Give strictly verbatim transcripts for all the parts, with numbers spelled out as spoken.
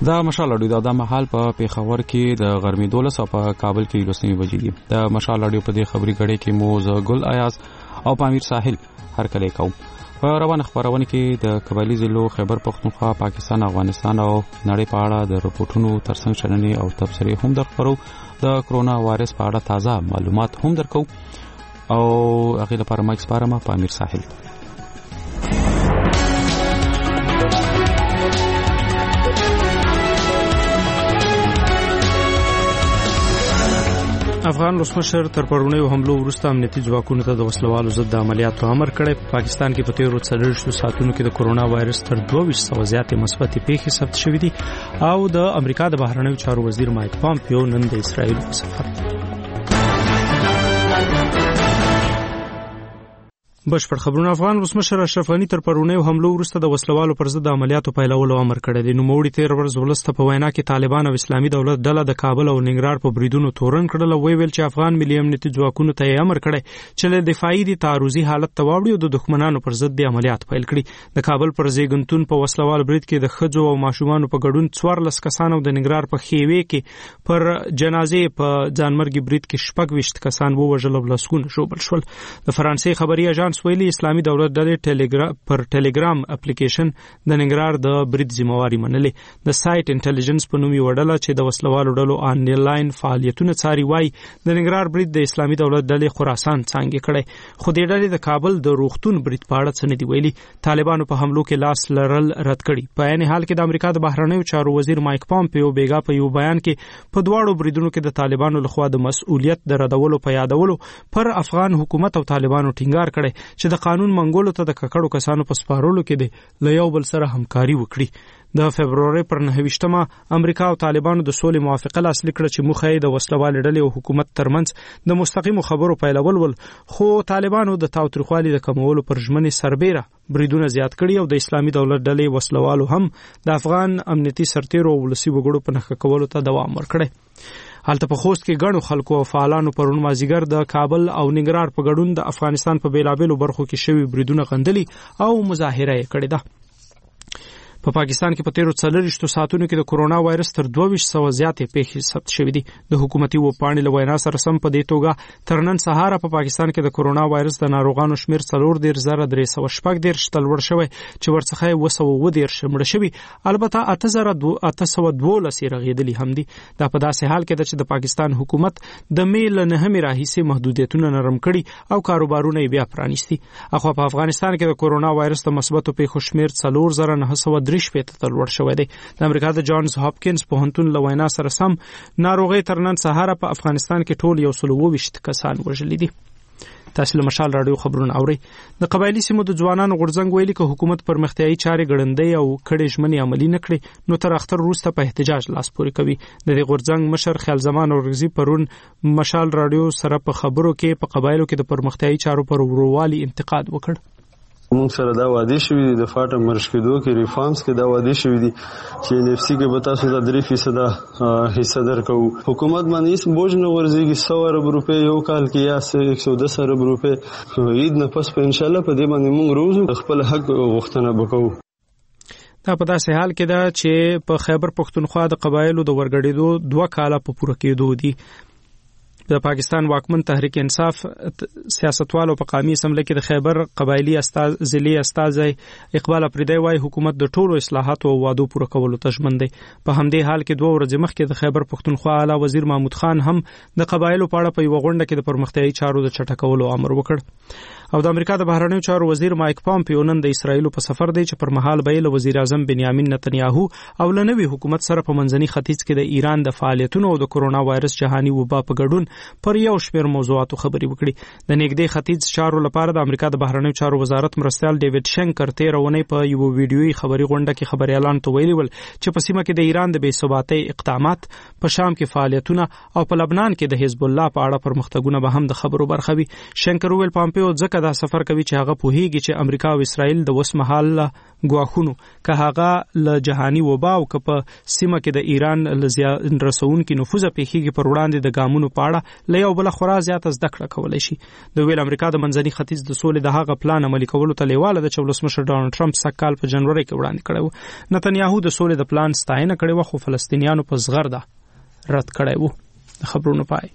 دا مشال اډیو دا مهال په پیښور کې د غرمې دولس او په کابل کې لسنی بجې دي. د مشال اډیو په دې خبري غړې کې موز ګل ایاز او پامیر ساحل هر کله کوم. په روان خبرونه کې د قبایلی ضلعو خیبر پختونخوا، پاکستان، افغانستان او نړۍ په اړه د رپورټونو ترڅنګ شننې او تبصرې هم درخبرو. د کرونا وایرس په اړه تازه معلومات هم درکو او هغه لپاره ما سپارم پامیر ساحل. افغان ولسمشر تر پرونیو حملو وروسته امنیتي ځواکونو ته د وسلوالو ضد عملیاتو امر کړی. په پاکستان کې په تیرو څلوېښتو ساعتونو کې د کرونا وایرس تر دوه ویشت سوه زیاتې مثبتې پیښې ثبت شوې دي او د امریکا د بهرنیو چارو وزیر مایک پامپیو نن د اسرائیل په سفر. بشپړ خبرونه. افغان ولسمشر اشرف غنی تر پرونیو حملو وروسته د وسلوالو پر ضد عملیاتو پیلولو امر کړی دی. نوموړي تیر ورځ ولسته په وینا کې طالبان او اسلامي دولت ډله د کابل او ننګرهار په بریدونو تورن کړل او ویل چې افغان ملي امنیتي ځواکونو ته امر کړی چې له دفاعي دي تعرضي حالت ته واوړي او د دښمنانو پر ضد د عملیات پیل کړي. د کابل پر زیګنتون په وسلوال برید کې د خځو او ماشومانو په ګډون څوارلس کسان او د ننګرهار په خیوې کې پر جنازې په ځانمرګي برید کې شپږ ویشت کسان ووژل او لسګونه ژوبل شول. د فرانسې خبري اژانس ویلي اسلامي دولت ډلې ټیلیګرام پر ټیلیګرام اپلیکیشن د ننګرهار د برید ذمہواری منلې. د سایت انټيليجنس په نوم یو ډله چې د وسلوالو ډلو آنلاین فعالیتونه څاري وایي د ننګرهار برید د اسلامي دولت ډلې خراسان څنګه کړي، خو دې ډلې د کابل د روغتون برید په اړه څه نه دی ویلي. طالبانو په حملو کې لاس لرل رد کړي. په عین حال کې د امریکا د بهرنیو چارو وزیر مایک پامپیو بیګا په یو بیان کې په دواړو بریدونو کې د طالبانو لخوا د مسؤلیت د ردولو په یادولو پر افغان حکومت او طالبانو ټینګار کړي چې د قانون منګولو ته د ککړو کسانو په سپارولو کې دی له یو بل سره همکاري وکړي. د فبرवरी پر نهه ویشتمه امریکا او طالبانو د سولې موافقه لاسلیک کړه چې موخه یې د وسلوال ډلې او حکومت ترمنځ د مستقیمو خبرو پیلول ول، خو طالبانو د تاوتریخوالي د کمولو پر ژمنې سربېره بریدونه زیات کړي او د اسلامي دولت ډلې وسلوالو هم د افغان امنیتي سرتیرو او ولسي وګړو په نښه کولو ته دوام ورکړي. حالت په خوست کې ګڼو خلکو او فعالانو پرون مازیګر د کابل او ننګرهار په ګډون د افغانستان په بیلابېلو برخو کې شوي بریدونه غندلي او مظاهره یې کړې ده. په پاکستان کې په تیرو څلوېښتو ساعتونو کې د کرونا وایرس تر دوه ویشت سوه زیاتې پیښې ثبت شوې دي. د حکومتي وپاڼې له وینا سره سم په دې توګه تر نن سهاره په پاکستان کې د کرونا وایرس د ناروغانو شمیر څلور دېرش زره درې سوه شپږ دېرش ته لوړ شوی چې ورڅخه یې اوه سوه اووه دېرش مړه شوي، البته اته زره اته سوه دولس یې رغېدلي هم دي. دا په داسې حال کې ده چې د پاکستان حکومت د مې له نهمې راهیسې محدودیتونه نرم کړي او کاروبارونه یې بیا پرانیستي. اخوا په افغانستان کې د کرونا وایرس د مثبتو پیښو شمیر څلور زره نهه سوه درې شپېته ته لوړ شوی دی. د امریکا د جانز هاپکینز پوهنتون له وینا سره سم ناروغي تر نن سهاره په افغانستان کې ټول یو سل اوه ویشت کسان وژلي دي. تاسو له مشال رادیو خبرونه اورئ. د قبایلی سیمو د ځوانانو غورځنګ ویلي چې حکومت پرمختیایي چارې ګړندۍ او کړې ژمنې عملي نه کړي نو تر اختر وروسته په احتجاج لاس پورې کوي. د دې غورځنګ مشر خیال زمان اورغزي پرون مشال رادیو سره په خبرو کې په قبایلو کې د پرمختیایي چارو پر ورولوالي انتقاد وکړ. موږ سره دا وعده شوی دی د فاټم مرش کېدو کې ریفارمز کې دا وعده شوی دی چې ان اف سی کې به تاسو دا درې فیصد حصہ درکو. حکومت باندې هیڅ بوج نه ورځي. سو ارب روپے یو کال کې یا یک سو دس ارب روپے عید نه پس په ان شاء الله په دې باندې موږ روز خپل حق غوښتنه وکړو. دا په داسې حال کې ده چې په خیبر پختونخوا د قبایلو د ورګړېدو دوه کاله په پوره کېدو دي. د پاکستان واکمن تحریک انصاف سیاستوالو په قومي اسمبلی کې د خیبر قبایلی استاذ ضلعي استاذ اقبال افریدی وايي حکومت د ټولو اصلاحاتو او وعدو پوره کولو ته ژمن دی. په همدې حال کې دوه ورځې مخکې د خیبر پختونخوا اعلی وزیر محمود خان هم د قبایلو په اړه په یوه غونډه کې د پرمختیایي چارو د چټکولو امر وکړ. او د امریکا د بهرنیو چارو وزیر مایک پامپیو نن د اسرائیل په سفر دی چې پر مهال به له وزیر اعظم بنیامین نتنیاهو او له نوي حکومت سره په منځني ختیځ کې د ایران د فعالیتونو او د کرونا وایرس جهاني وبا په ګډون پر یو شمېر موضوعاتو خبرې وکړي. د نږدې ختیځ چارو لپاره د امریکا د بهرنیو چارو وزارت مرستیال ډیوډ شنکر تیر اونۍ په یو ویډیويي خبري غونډه کې خبريالان ته ویلي ول چې په سیمه کې د ایران د بې ثباتۍ اقدامات، په شام کې فعالیتونه او په لبنان کې د حزب الله په اړه پرمختګونه به هم د خبرو برخه وي. شنکر ویل پامپیو ځکه دا سفر کوي چې هغه پوهیږي چې امریکا او اسرائیل د اوس مهال ګواښونو که هغه له جهاني وبا او که په سیمه کې د ایران له زیان رسونکي نفوذ پیښیږي پر وړاندې د ګامونو په اړه له یو بل خورا زیاته زده کړه کولای شي. د ویل امریکا د منځني ختیځ د سولې د هغه پلان عملي کولو ته لیواله د ولسمشر ډانلډ ټرمپ سکهال په جنوري کې وړاندې کړی و. نتنیاهو د سولې د پلان ستاینه کړې و خو فلسطینیانو په زغرده رد کړی و. د خبرونو پای.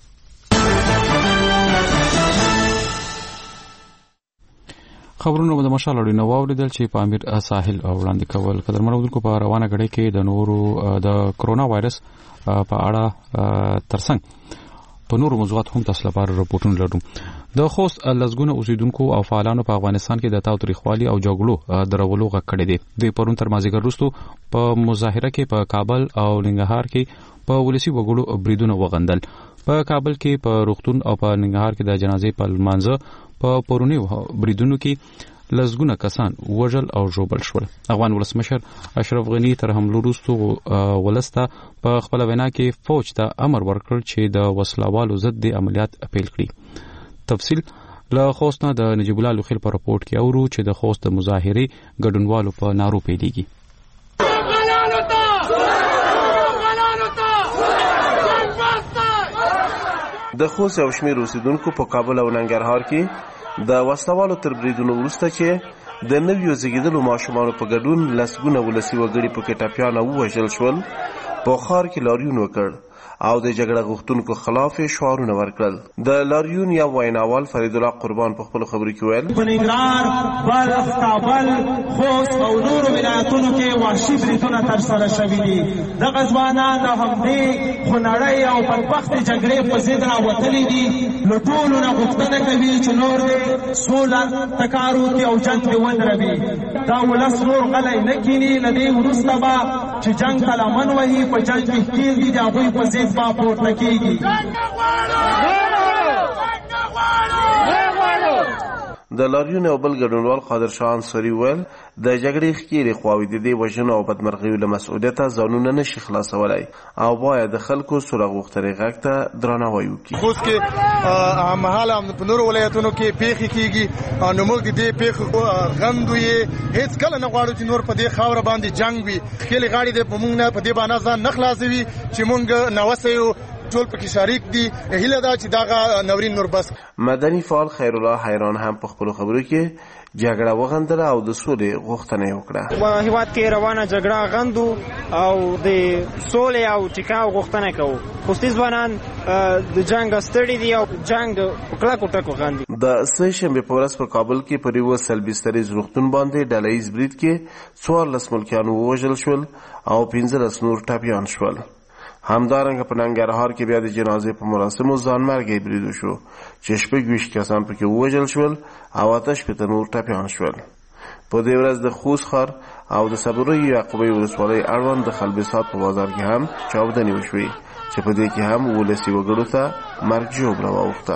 خبرونه د مشال اړین نو اوریدل چې په امیر ساحل وړاندې کول. قدر منودونکو په روانه غړي کې د نورو د کرونا وایرس په اړه ترڅنګ په نورو موضوعات هم تاسو لپاره راپورټونه لرو. د خوست لزګونه اوسیدونکو او فعالانو په افغانستان کې د تاوتریخوالي او جګړو درولو غږ کړی دی. د پرون تر مازیګر وروسته په مظاهره کې په کابل او ننګرهار کې په ولسی وګړو بریدونه وغندل. په کابل کې په روغتون او په ننګرهار کې د جنازې په لمانځه په پرونی بریدونو کې لزګونه کسان وژل او ژوبل شول. افغان ولسمشر اشرف غنی تر حملو وروسته ولسته په خپل وینا کې فوج ته امر ورکړ چې د وسلوالو ضد د عملیات اپیل کړي. تفصیل له خوست نه د نجیب الله لوخیل په راپورټ کې اورو چې د خوست د مظاهرې ګډونوالو په نارو پیلېږي. د خوست او شمیر اوسیدونکو په کابل او ننګرهار کې د وسلوالو تر بریدونو وروسته چې د نویو زیږیدلو ماشومانو په ګډون لسګونه ولسي وګړي په کې ټپیان او وژل شول. په ښار کې لاریون وکړ او د جګړه غوښتونکو خلاف شعارونه ورکړل. د لاریون یا ویناوال فرید الله قربان په خپل خبرو کې ویل په ننګرهار، بلخ، کابل، خوست او نورو ولایتونو کې وحشي بریدونه ترسره شوي دي. دغه ځوانان د همدې خونړۍ او بدبختې جګړې په ضد راوتلي دي. له ټولو نه غوښتنه کوي چې نور دې سوله ټکار وکړي او جنګ دې ودروي. دا ولس نور غلی نه کیني. له دې وروسته به چې جنګ ته لمن وهي په جنګ کې ښکېل دي د هغوی په ضد با پورته کېږي. د لاریون او بل ګډونوال قادر شاه انصاري ویل د جګړې ښکېلې خواوې د دې وژنو او بدمرغیو له مسؤلیته ځانونه نشي خلاصولی او باید د خلکو سوله غوښتنې غږ ته درناوی وکړي. خوست کې هممهاله په نورو ولایتونو کې پیښې کېږي نو موږ د دې پیښو غندو یې هېڅ کله نه غواړو چې نور په دې خاوره باندې جنګ وي. ښکېلې غاړې دې په موږ نه په دې باندې ځان نه خلاصوي چې موږ ناوسه یو ټول پکې شریک دي. هیله ده چې دغه نورین نور بس. مدني فعال خیر الله حیران هم په خپل خبرو کې جګړه وغندله او د سولې غوښتنه وکړه. په هیواد کې روانه جګړه غندو او د سولې او ټیکاو غوښتنه کوو. خوستي ځوانان د جنګ ستړي دي او جنګ کلکو ټکو غندي. د سه شنبې په ورځ په کابل کې په یوه سلبیستریز روغتون باندې ډله ییز برید کې څوارلس ملکیان ووژل شول او پنځلس نور ټپیان شول. همدارنګه په ننګرهار کې بیا د جنازې په مراسمو ځانمرګي برید وشو چې شپږ ویشت کسان پکې ووژل شول او اته شپېته نور ټپیان شول. په دې ورځ د خوست ښار او د صبریو یعقوبۍ ولسوالۍ اړوند د خلبسات په بازار کې هم چاودنې وشوې چې په دې کې هم ولسي وګړو ته مرګ ژوبله واوښته.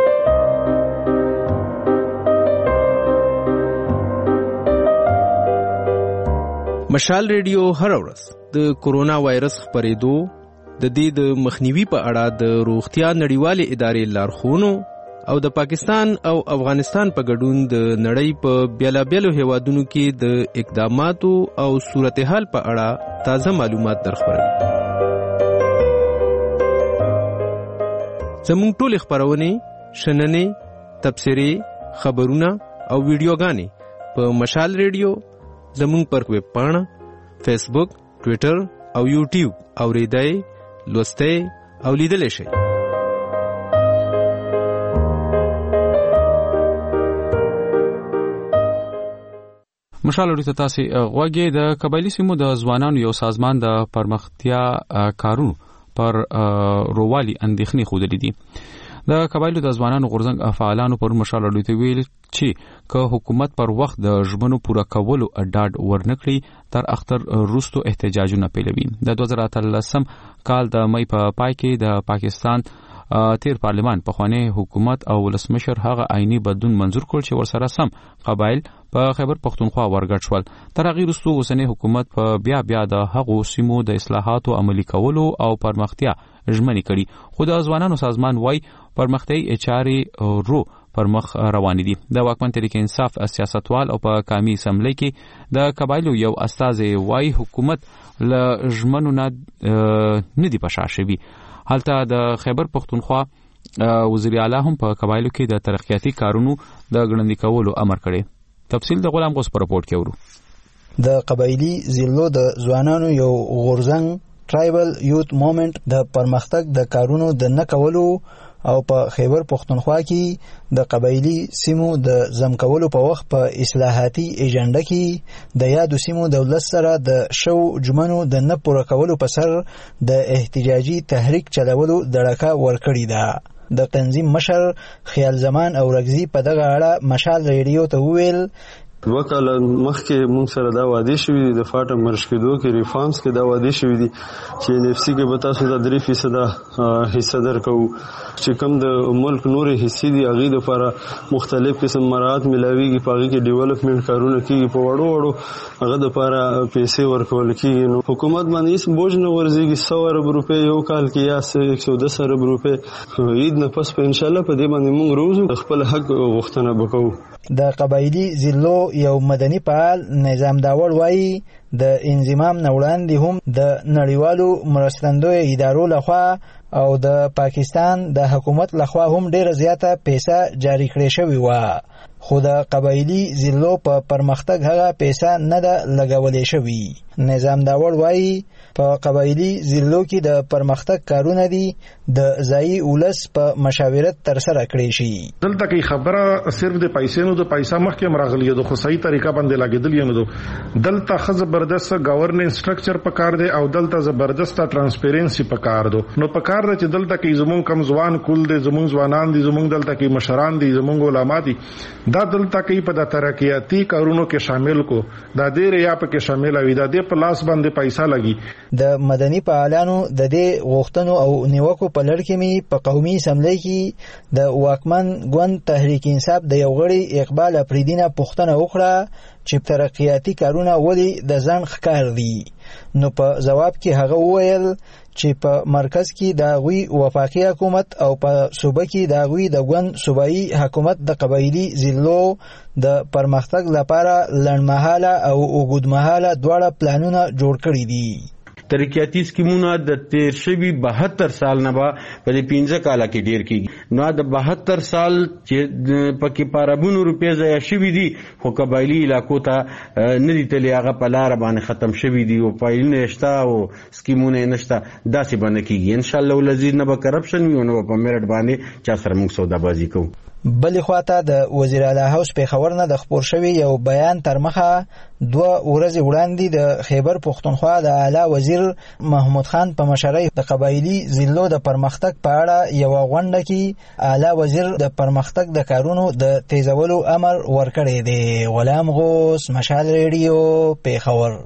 مشال ریډیو هر ورځ د کورونا وایرس خپرېدو د دې د مخنیوي په اړه د روغتیا نړیوالې ادارې لارښوونو او د پاکستان او افغانستان په ګډون د نړۍ په بیلابیلو هیوادونو کې د اقداماتو او صورتحال په اړه تازه معلومات درخبروي. زموږ ټولې خپرونې، شننې، تبصرې، خبرونه او ویډیوګانې په مشال ریډیو زموږ پر ویب پاڼه، فیسبوک، ټویټر او یوټیوب اوریدای، لوستای او لیدلی شئ. مشال اړیته تاسو غوږی د قبایلی سیمو د ځوانانو یو سازمان د پرمختیا کارونو پر روالي اندېښنې خوده دي. د قبایلو د ځوانانو غورځنګ فعالانو پر مشال اړیته ویل چې که حکومت پر وخت د ژمنو پوره کولو اډاډ ورنکړي تر اختر وروسته احتجاجونه پیلوي. د دوه زره اتلسم کال د مې په پای کې د پاکستان تیر پارلمان په خوانی حکومت او ولسمشر هغه عیني بدلون منزور کړ چې ورسره سم قبایل په خیبر پختونخوا ورګډ شول. تر هغه وروسته اوسنی حکومت په بیا بیا د هغو سیمو د اصلاحاتو عملي کولو او پرمختیا ژمنې کړي. خو د ځوانانو سازمان وای پرمختیايي چارې رو پر مخ روان دي. د واکمن تحریک انصاف سیاستوال او په قومي اسمبلی کې د قبایلو یو استازي وای حکومت له ژمنو نه نه دی پښا شوی. هلته د خیبر پختونخوا وزیر اعلی هم په قبایلو کې د ترقیاتي کارونو د غړندې کولو امر کړی. تفصیل د غلام غوس پر رپورټ کې ورو. د قبایلی ضلعو د ځوانانو یو غورځنګ ټرایبل یوت موومېنټ د پرمختګ د کارونو د نه کولو او په خیبر پښتونخوا کې د قبایلی سیمو د ضم کولو په وخت په اصلاحاتي ایجنډا کې د یادو سیمو دولت سره د شو جمنو د نه پوره کولو په سر د احتجاجي تحریک چلولو دړکا ورکړی ده. د تنظیم مشر خیال زمان او رغزی په دغه اړه مشال ریډیو ته وویل وکاله مخکې مونږ سره دا وعده شوی دی د فاټم مرشکدو کې ریفارمز کې دا وعده شوی دی چې ان اف سی کې به تاسو د درې فیصد حصہ درکو چې کوم د ملک نورې حصې دي هغه د لپاره مختلف قسم مراعات ملاويږي پاږي کې ډیولپمنٹ کارونه کیږي په وړو وړو هغه د لپاره پیسې ورکول کیږي. نو حکومت باندې هیڅ بوج نه ورځيږي سو ارب روپے یو کال کې یا یک سو دس ارب روپے عید نه پس په ان شاء الله په دې باندې مونږ روز خپل حق غوښتنه وکړو. د قبایلی ضلعو یو مدني فعال نظام داور وایي د انضمام نه وړاندې هم د نړیوالو مرستندوی ادارو لخوا او د پاکستان د حکومت لخوا هم ډیره زیاته پیسې جاری کړې شوې و، خو د قبایلی ضلعو په پرمختګ هغه پیسې نه ده لګولې شوې. نظام داور وایي په قبایلی ضلعو کې د پرمختګ کارونه دي د ځایي ولس په مشاورت تر سره کړی شي. دلته کې خبره صرف د پیسې نو د پیسې مخکې مرغلی د خو صحیح طریقه باندې لګیدل یو نو دلته خ زبردست گورننس سټرکچر پکار دی او دلته زبردست ترانسپیرنسي پکار دو. نو پکار دی چې دلته کې زمون کم ځوان کول دي، زمون ځوانان دي، زمون دلته کې مشران دي، زمون علما دي، دا دلته کې په د ترقیاتي کارونو کې شامل کو دا ډېر یا په کې شامل وي، دا د پلاس باندې پیسې لګي. د مدني فعالانو د دې غوښتنو او نیوکو په لړ کې می په قومي اسمبلی کې د واکمن ګوند تحریک انصاف د یو غړي اقبال افریدینه پوښتنه وکړه چې ترقیاتي کارونه ولې د ځان ښکار دي. نو په جواب کې هغه وویل چې په مرکز کې د غوي وفاقي حکومت او په صوبه کې د غوي د ګوند صوبایي حکومت د قبایلی ضلعو د پرمختګ لپاره لړمحاله او اوږدمحاله دواړه پلانونه جوړ کړي دي. ترقیاتی سکیمونه د تیر شوي بهتر سال نه به په پنځه کاله کې ډیر کیږي. نو د بهتر سال چې پکې پارابونو روپیا ضایع شوي دي خو قبایلی علاقو ته نه دي تللی، هغه په لاره باندې ختم شوي دي او فایلونه شته او سکیمونه نشته، داسې به نه کیږي. ان شاء الله ولزید نه به کرپشن وي او نه به په میرټ باندې چا سره موږ سودابازي کوو. بلې خواته د وزیر اعلی هاوس پیښور نه د خپور شوی یو بیان تر مخه دوه ورځې وړاندې د خیبر پښتونخوا د اعلی وزیر محمود خان په مشرۍ د قبایلی ضلعو د پرمختګ په اړه یو غونډه کې اعلی وزیر د پرمختګ د کارونو د تیزولو امر ورکړی دی. غلام غوس، مشال ریډیو، پیښور.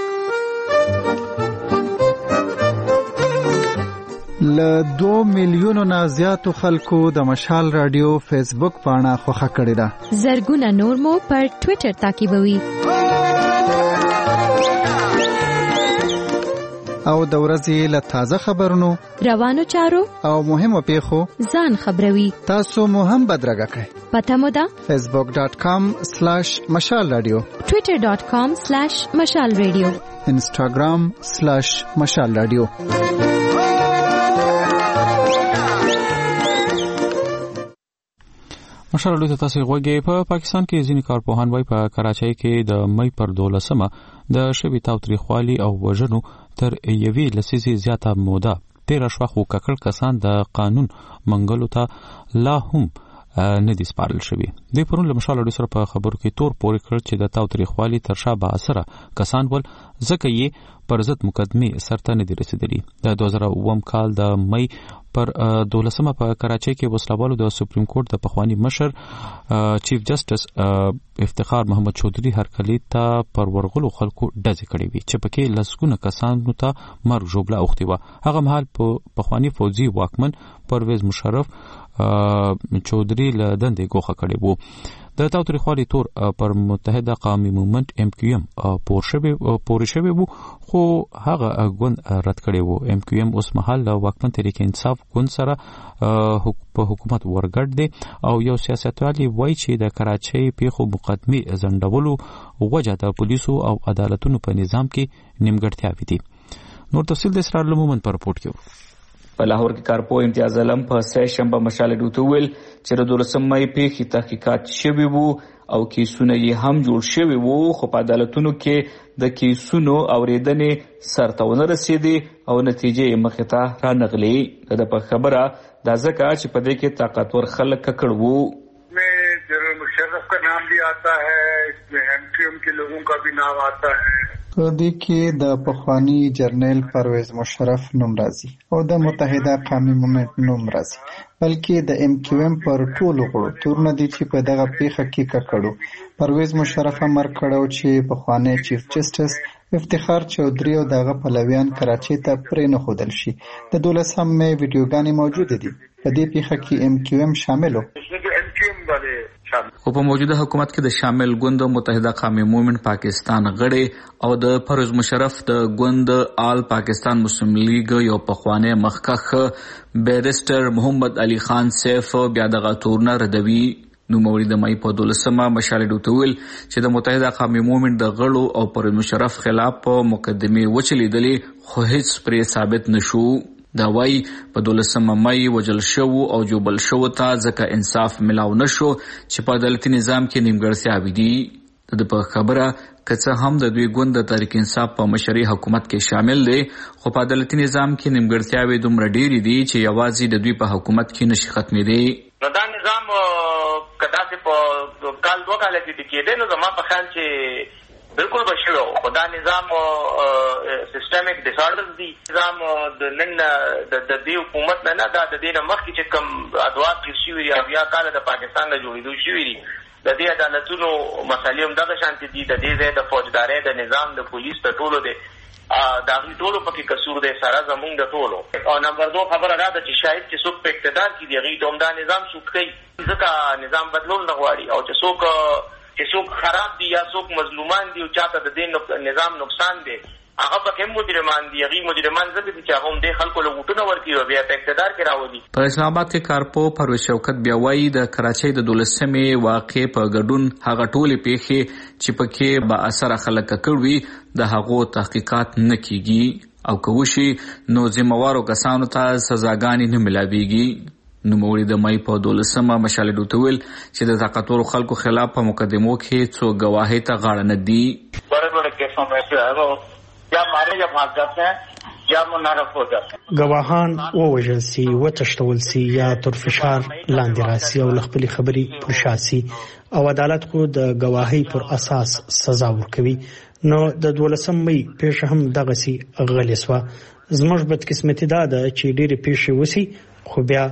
له دو میلیونو نه زیاتو خلکو د مشال رادیو فیسبوک پاڼه خوښه کړې ده. زرګونه نور مو پر ټوئیټر تعقیبوي او د ورځې له تازه خبرونو، روانو چارو او مهمو پیښو ځان خبروي. تاسو مو هم بدرګه کړئ. پته مو ده فیسبوک ډاٹ کام سلیش مشال رادیو، ټوئیټر ډاٹ کام سلیش مشال رادیو، انسټاګرام سلیش مشال رادیو. مشال رادیو ته تاسو غوږی. په پاکستان کې ځینې کارپوهان وایي په کراچۍ کې د مې پر دولسمه د شوي تاوتریخوالي او وژنو تر یوې لسیزې زیاته موده تیره شوه، خو ککړ کسان د قانون منګلو ته لا هم نه دي سپارل شوي. دوی پرون له مشال رادیو سره په خبرو کې تور پورې کړ چې د تاوتریخوالي تر شا با اثره کسان ول، ځکه یې پر ضد مقدمې سرته نه دي رسېدلي. د دوه زره اووم کال د مې پر دولسمه په کراچۍ کې وسلوالو د سپریم کورټ د پخوانی مشر چیف جسټس افتخار محمد چودھری هرکلی ته پر ورغلو خلکو ډزې کړې وي چې پکې لسګونه کسانو ته مرګ ژوبله اوښتې وه. هغه مهال په پخوانی فوجي واکمن پرویز مشرف چودھری له دندې ګوښه کړې وو. د تاوتریخوالي تور پر متحده قومي موومېنټ ایم کیو ایم پورې شوی وو، خو هغه ګوند رد کړی وو. ایم کیو ایم اوس مهال له واکمن تحریک انصاف ګوند سره په حکومت ورګډ دی او یو سیاستوالي وایي چې د کراچۍ پیښو مقدمې ځنډولو وجه د پولیسو او عدالتونو په نظام کې نیمګړتیاوې دي. نور تفصیل د اسرار لمومن پر رپورټ کې. په لاهور کې کارپو امتیاز علم په سه شنبه مشال راډیو ته ویل چې د دولسم مې پیښې تحقیقات شوي وو او کیسونه یې هم جوړ شوي وو، خو په عدالتونو کې د کیسونو اوریدنې سرته ونه رسېدې او نتیجې یې مخې ته رانغلې. د په خبره دا ځکه چې په دې کې طاقتور خلک ککړ وو. जनरल मुशर्रफ का नाम भी आता है, इसमें एम क्यू एम के लोगों का भी नाम आता है. په دې کې د پخوانی جرنیل پرویز مشرف نوم راځي او د متحده قومي مومنټ نوم راځي، بلکې د ایم کیو ایم پر ټولو غړو تورونه دي چې په دغه پیښه کې ککړو. پرویز مشرف امر کړو چې پخوانی چیف جسټس افتخار چودھری او دغه پلویان کراچۍ ته پرې نه ښودل شي. د دولسم مې ویډیوګانې موجوده دي. په دې پیښه کې ایم کیو ایم شامل و. خو په موجوده حکومت کې د شامل ګوند متحده قومي مومنټ پاکستان غړي او د پرویز مشرف د ګوند آل پاکستان مسلم لیگ یو پخوانی مخکخ بیرسټر محمد علي خان سیف بیا دغه تورونه ردوي. نو موري د مې په دولسمه مشال ډوتول چې د متحده قومي مومنټ د غړو او پرویز مشرف خلاف په مقدمه وچلیدلې خو هیڅ پرې ثابت نشو. دا وای په دولسمه مې وجل شو او جوبل شو ته ځکه انصاف ملاو نشو چې په عدالتي نظام کې نیمګړتیاوې دي. د په خبره کڅه هم د دوی ګوند د تحریک انصاف په مشري حکومت کې شامل دي، خو په عدالتي نظام کې نیمګړتیاوې دومره ډېرې دي چې یوازې د دوی په حکومت کې نشي ختمېدی. دا نظام کدا چې په کال دوه کال کې ډکېده نو زما په خیال چې بالکل بشو خدا نظام سیستمیک ډیس آرډرز دي. نظام د نن د دې حکومت نه نه دا د دې نه مخکې چې کوم ادوات کې شوي یا بیا کال د پاکستان نه جوړېدو شوي دي، د دې عدالتونو مسالې هم دغه شانتي دي. د دې ځای د فوجدارۍ د نظام د پولیس د ټولو دی دا غي ټولو پکې قصور دی سره زمونږ د ټولو. او نمبر دو خبره را ده چې شاید چې څوک په اقتدار کې دی غي دوم دا نظام سوق کوي ځکه نظام بدلول نه غواړي او چې څوک چې څوک خراب دي یا څوک مظلومان دي او چاته د دې نظام نقصان دی هغه پکې مجرمان دي. هغه مجرمان ځکه چې هغه هم د خلکو له وټونه ورکیو بیا په اقتدار کې راوړي. په اسلام آباد کې کارپو پرویز شوکت بیا وایي د کراچۍ د دولسمې واقع په ګډون هغه ټولې پیښې چې پکې با اثر خلک کړوي د هغو تحقیقات نه کیږي او کوشي نو ذمہوارو کسانو ته سزاګانې نه ملاويږي. نو موري د مې په دولسمه مشال ډوتول چې د طاقتور خلکو خلاف په مقدمو کې څو گواهی ته غاړه نه دي. بڑے بڑے کیسوں میں سے ہے وہ یا مارے یا بھاگ جاتے ہیں یا منحرف ہو جاتے ہیں. گواهان ووژل سي وتشتول سي یا تر فشار لاندې راسي او خپل خبري پر شاسي او عدالت خو د گواهی پر اساس سزا ورکوي. نو د دولسم مې پیښه هم دغه سي غلیسوا. زموږ بد قسمتي ده چې ډېری پیښې وسی خو بیا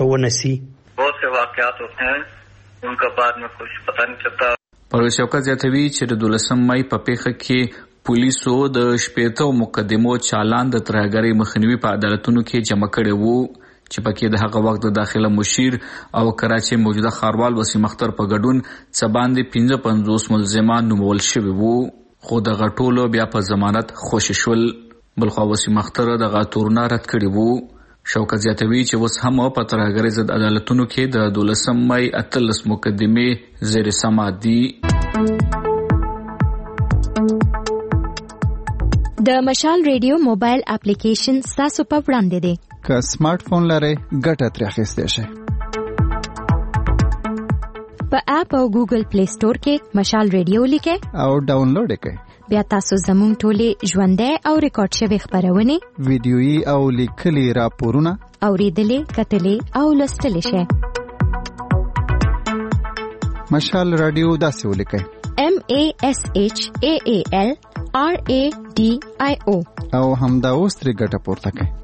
بہت سے واقعات ہوتے ہیں ان کا بعد میں کچھ پتہ نہیں چلتا. پرویز شوکت زیاتوي چې د دولسم مې په پیښه کې پولیسو د شپېتو مقدمو چالان د ترهګرۍ مخنیوي په عدالتونو کې جمع کړي وو چې پکې د هغه وخت د داخله مشیر او کراچۍ موجوده ښاروال وسیم اختر په ګډون څه باندې پنځه پنځوس ملزمان نومول شوي وو، خو دغه ټولو بیا په ضمانت خوشي شول. بلخوا وسیم اختر دغه تورونه رد کړي وو. شوکت زیاتوي چې اوس هم په ترهګرۍ ضد عدالتونو کې د دولسم مې اتلس مقدمې زیر سماعت دي. د مشال ریډیو موبایل اپلیکیشن تاسو په وړاندې دی. که سمارټ فون لرئ ګټه ترې اخیستی شئ. په اپ او ګوګل پلی سٹور کې مشال ریډیو لیکئ او ډاونلوډ یې کړئ. بیا تاسو زموږ ټولې ژوندۍ او ریکارډ شوي خبرونه ویډیويي او لیکلي راپورونه اوریدلې کتلې او لوستلې شئ. مشال رادیو داسې ولیکئ M A S H A A L R A D I O او همدا اوس ترې ګټه پورته کړئ.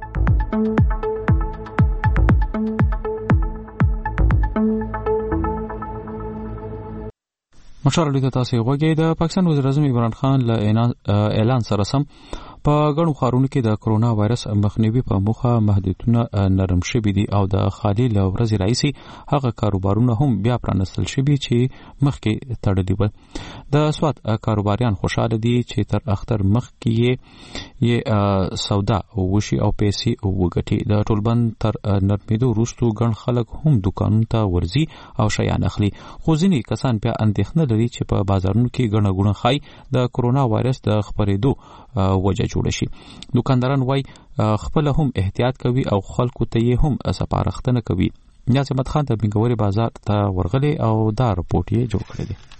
مشال ډیته تاسو غوږی د پاکستان وزیر اعظم عمران خان له اعلان سره سم په ګڼو ښارونو کې د کرونا وایرس مخنیوي په موخه محدودیتونه نرم شوي دي او د خالي له ورځې راهیسې هغه کاروبارونه هم بیا پرانستل شوي چې مخکې تړلي ول. د سواد کاروباریان خوشاله دي چې تر اختر مخکې یې سودا وشي او پیسې وګټي. د ټولبند تر نرمېدو وروسته ګڼ خلک هم دوکانونو ته ورځي او شیان اخلي، خو ځینې کسان بیا اندېښنه لري چې په بازارونو کې ګڼه ګوڼه ښایي د کرونا وایرس د خپرېدو وجه جوړ شي. دکانداران وای خپل هم احتیاط کوي او خلکو ته یې هم سپارښتنه کوي. نیاز احمد خان د بنګوري بازار ته ورغلی او دا رپورټ یې جوړ کړی دی.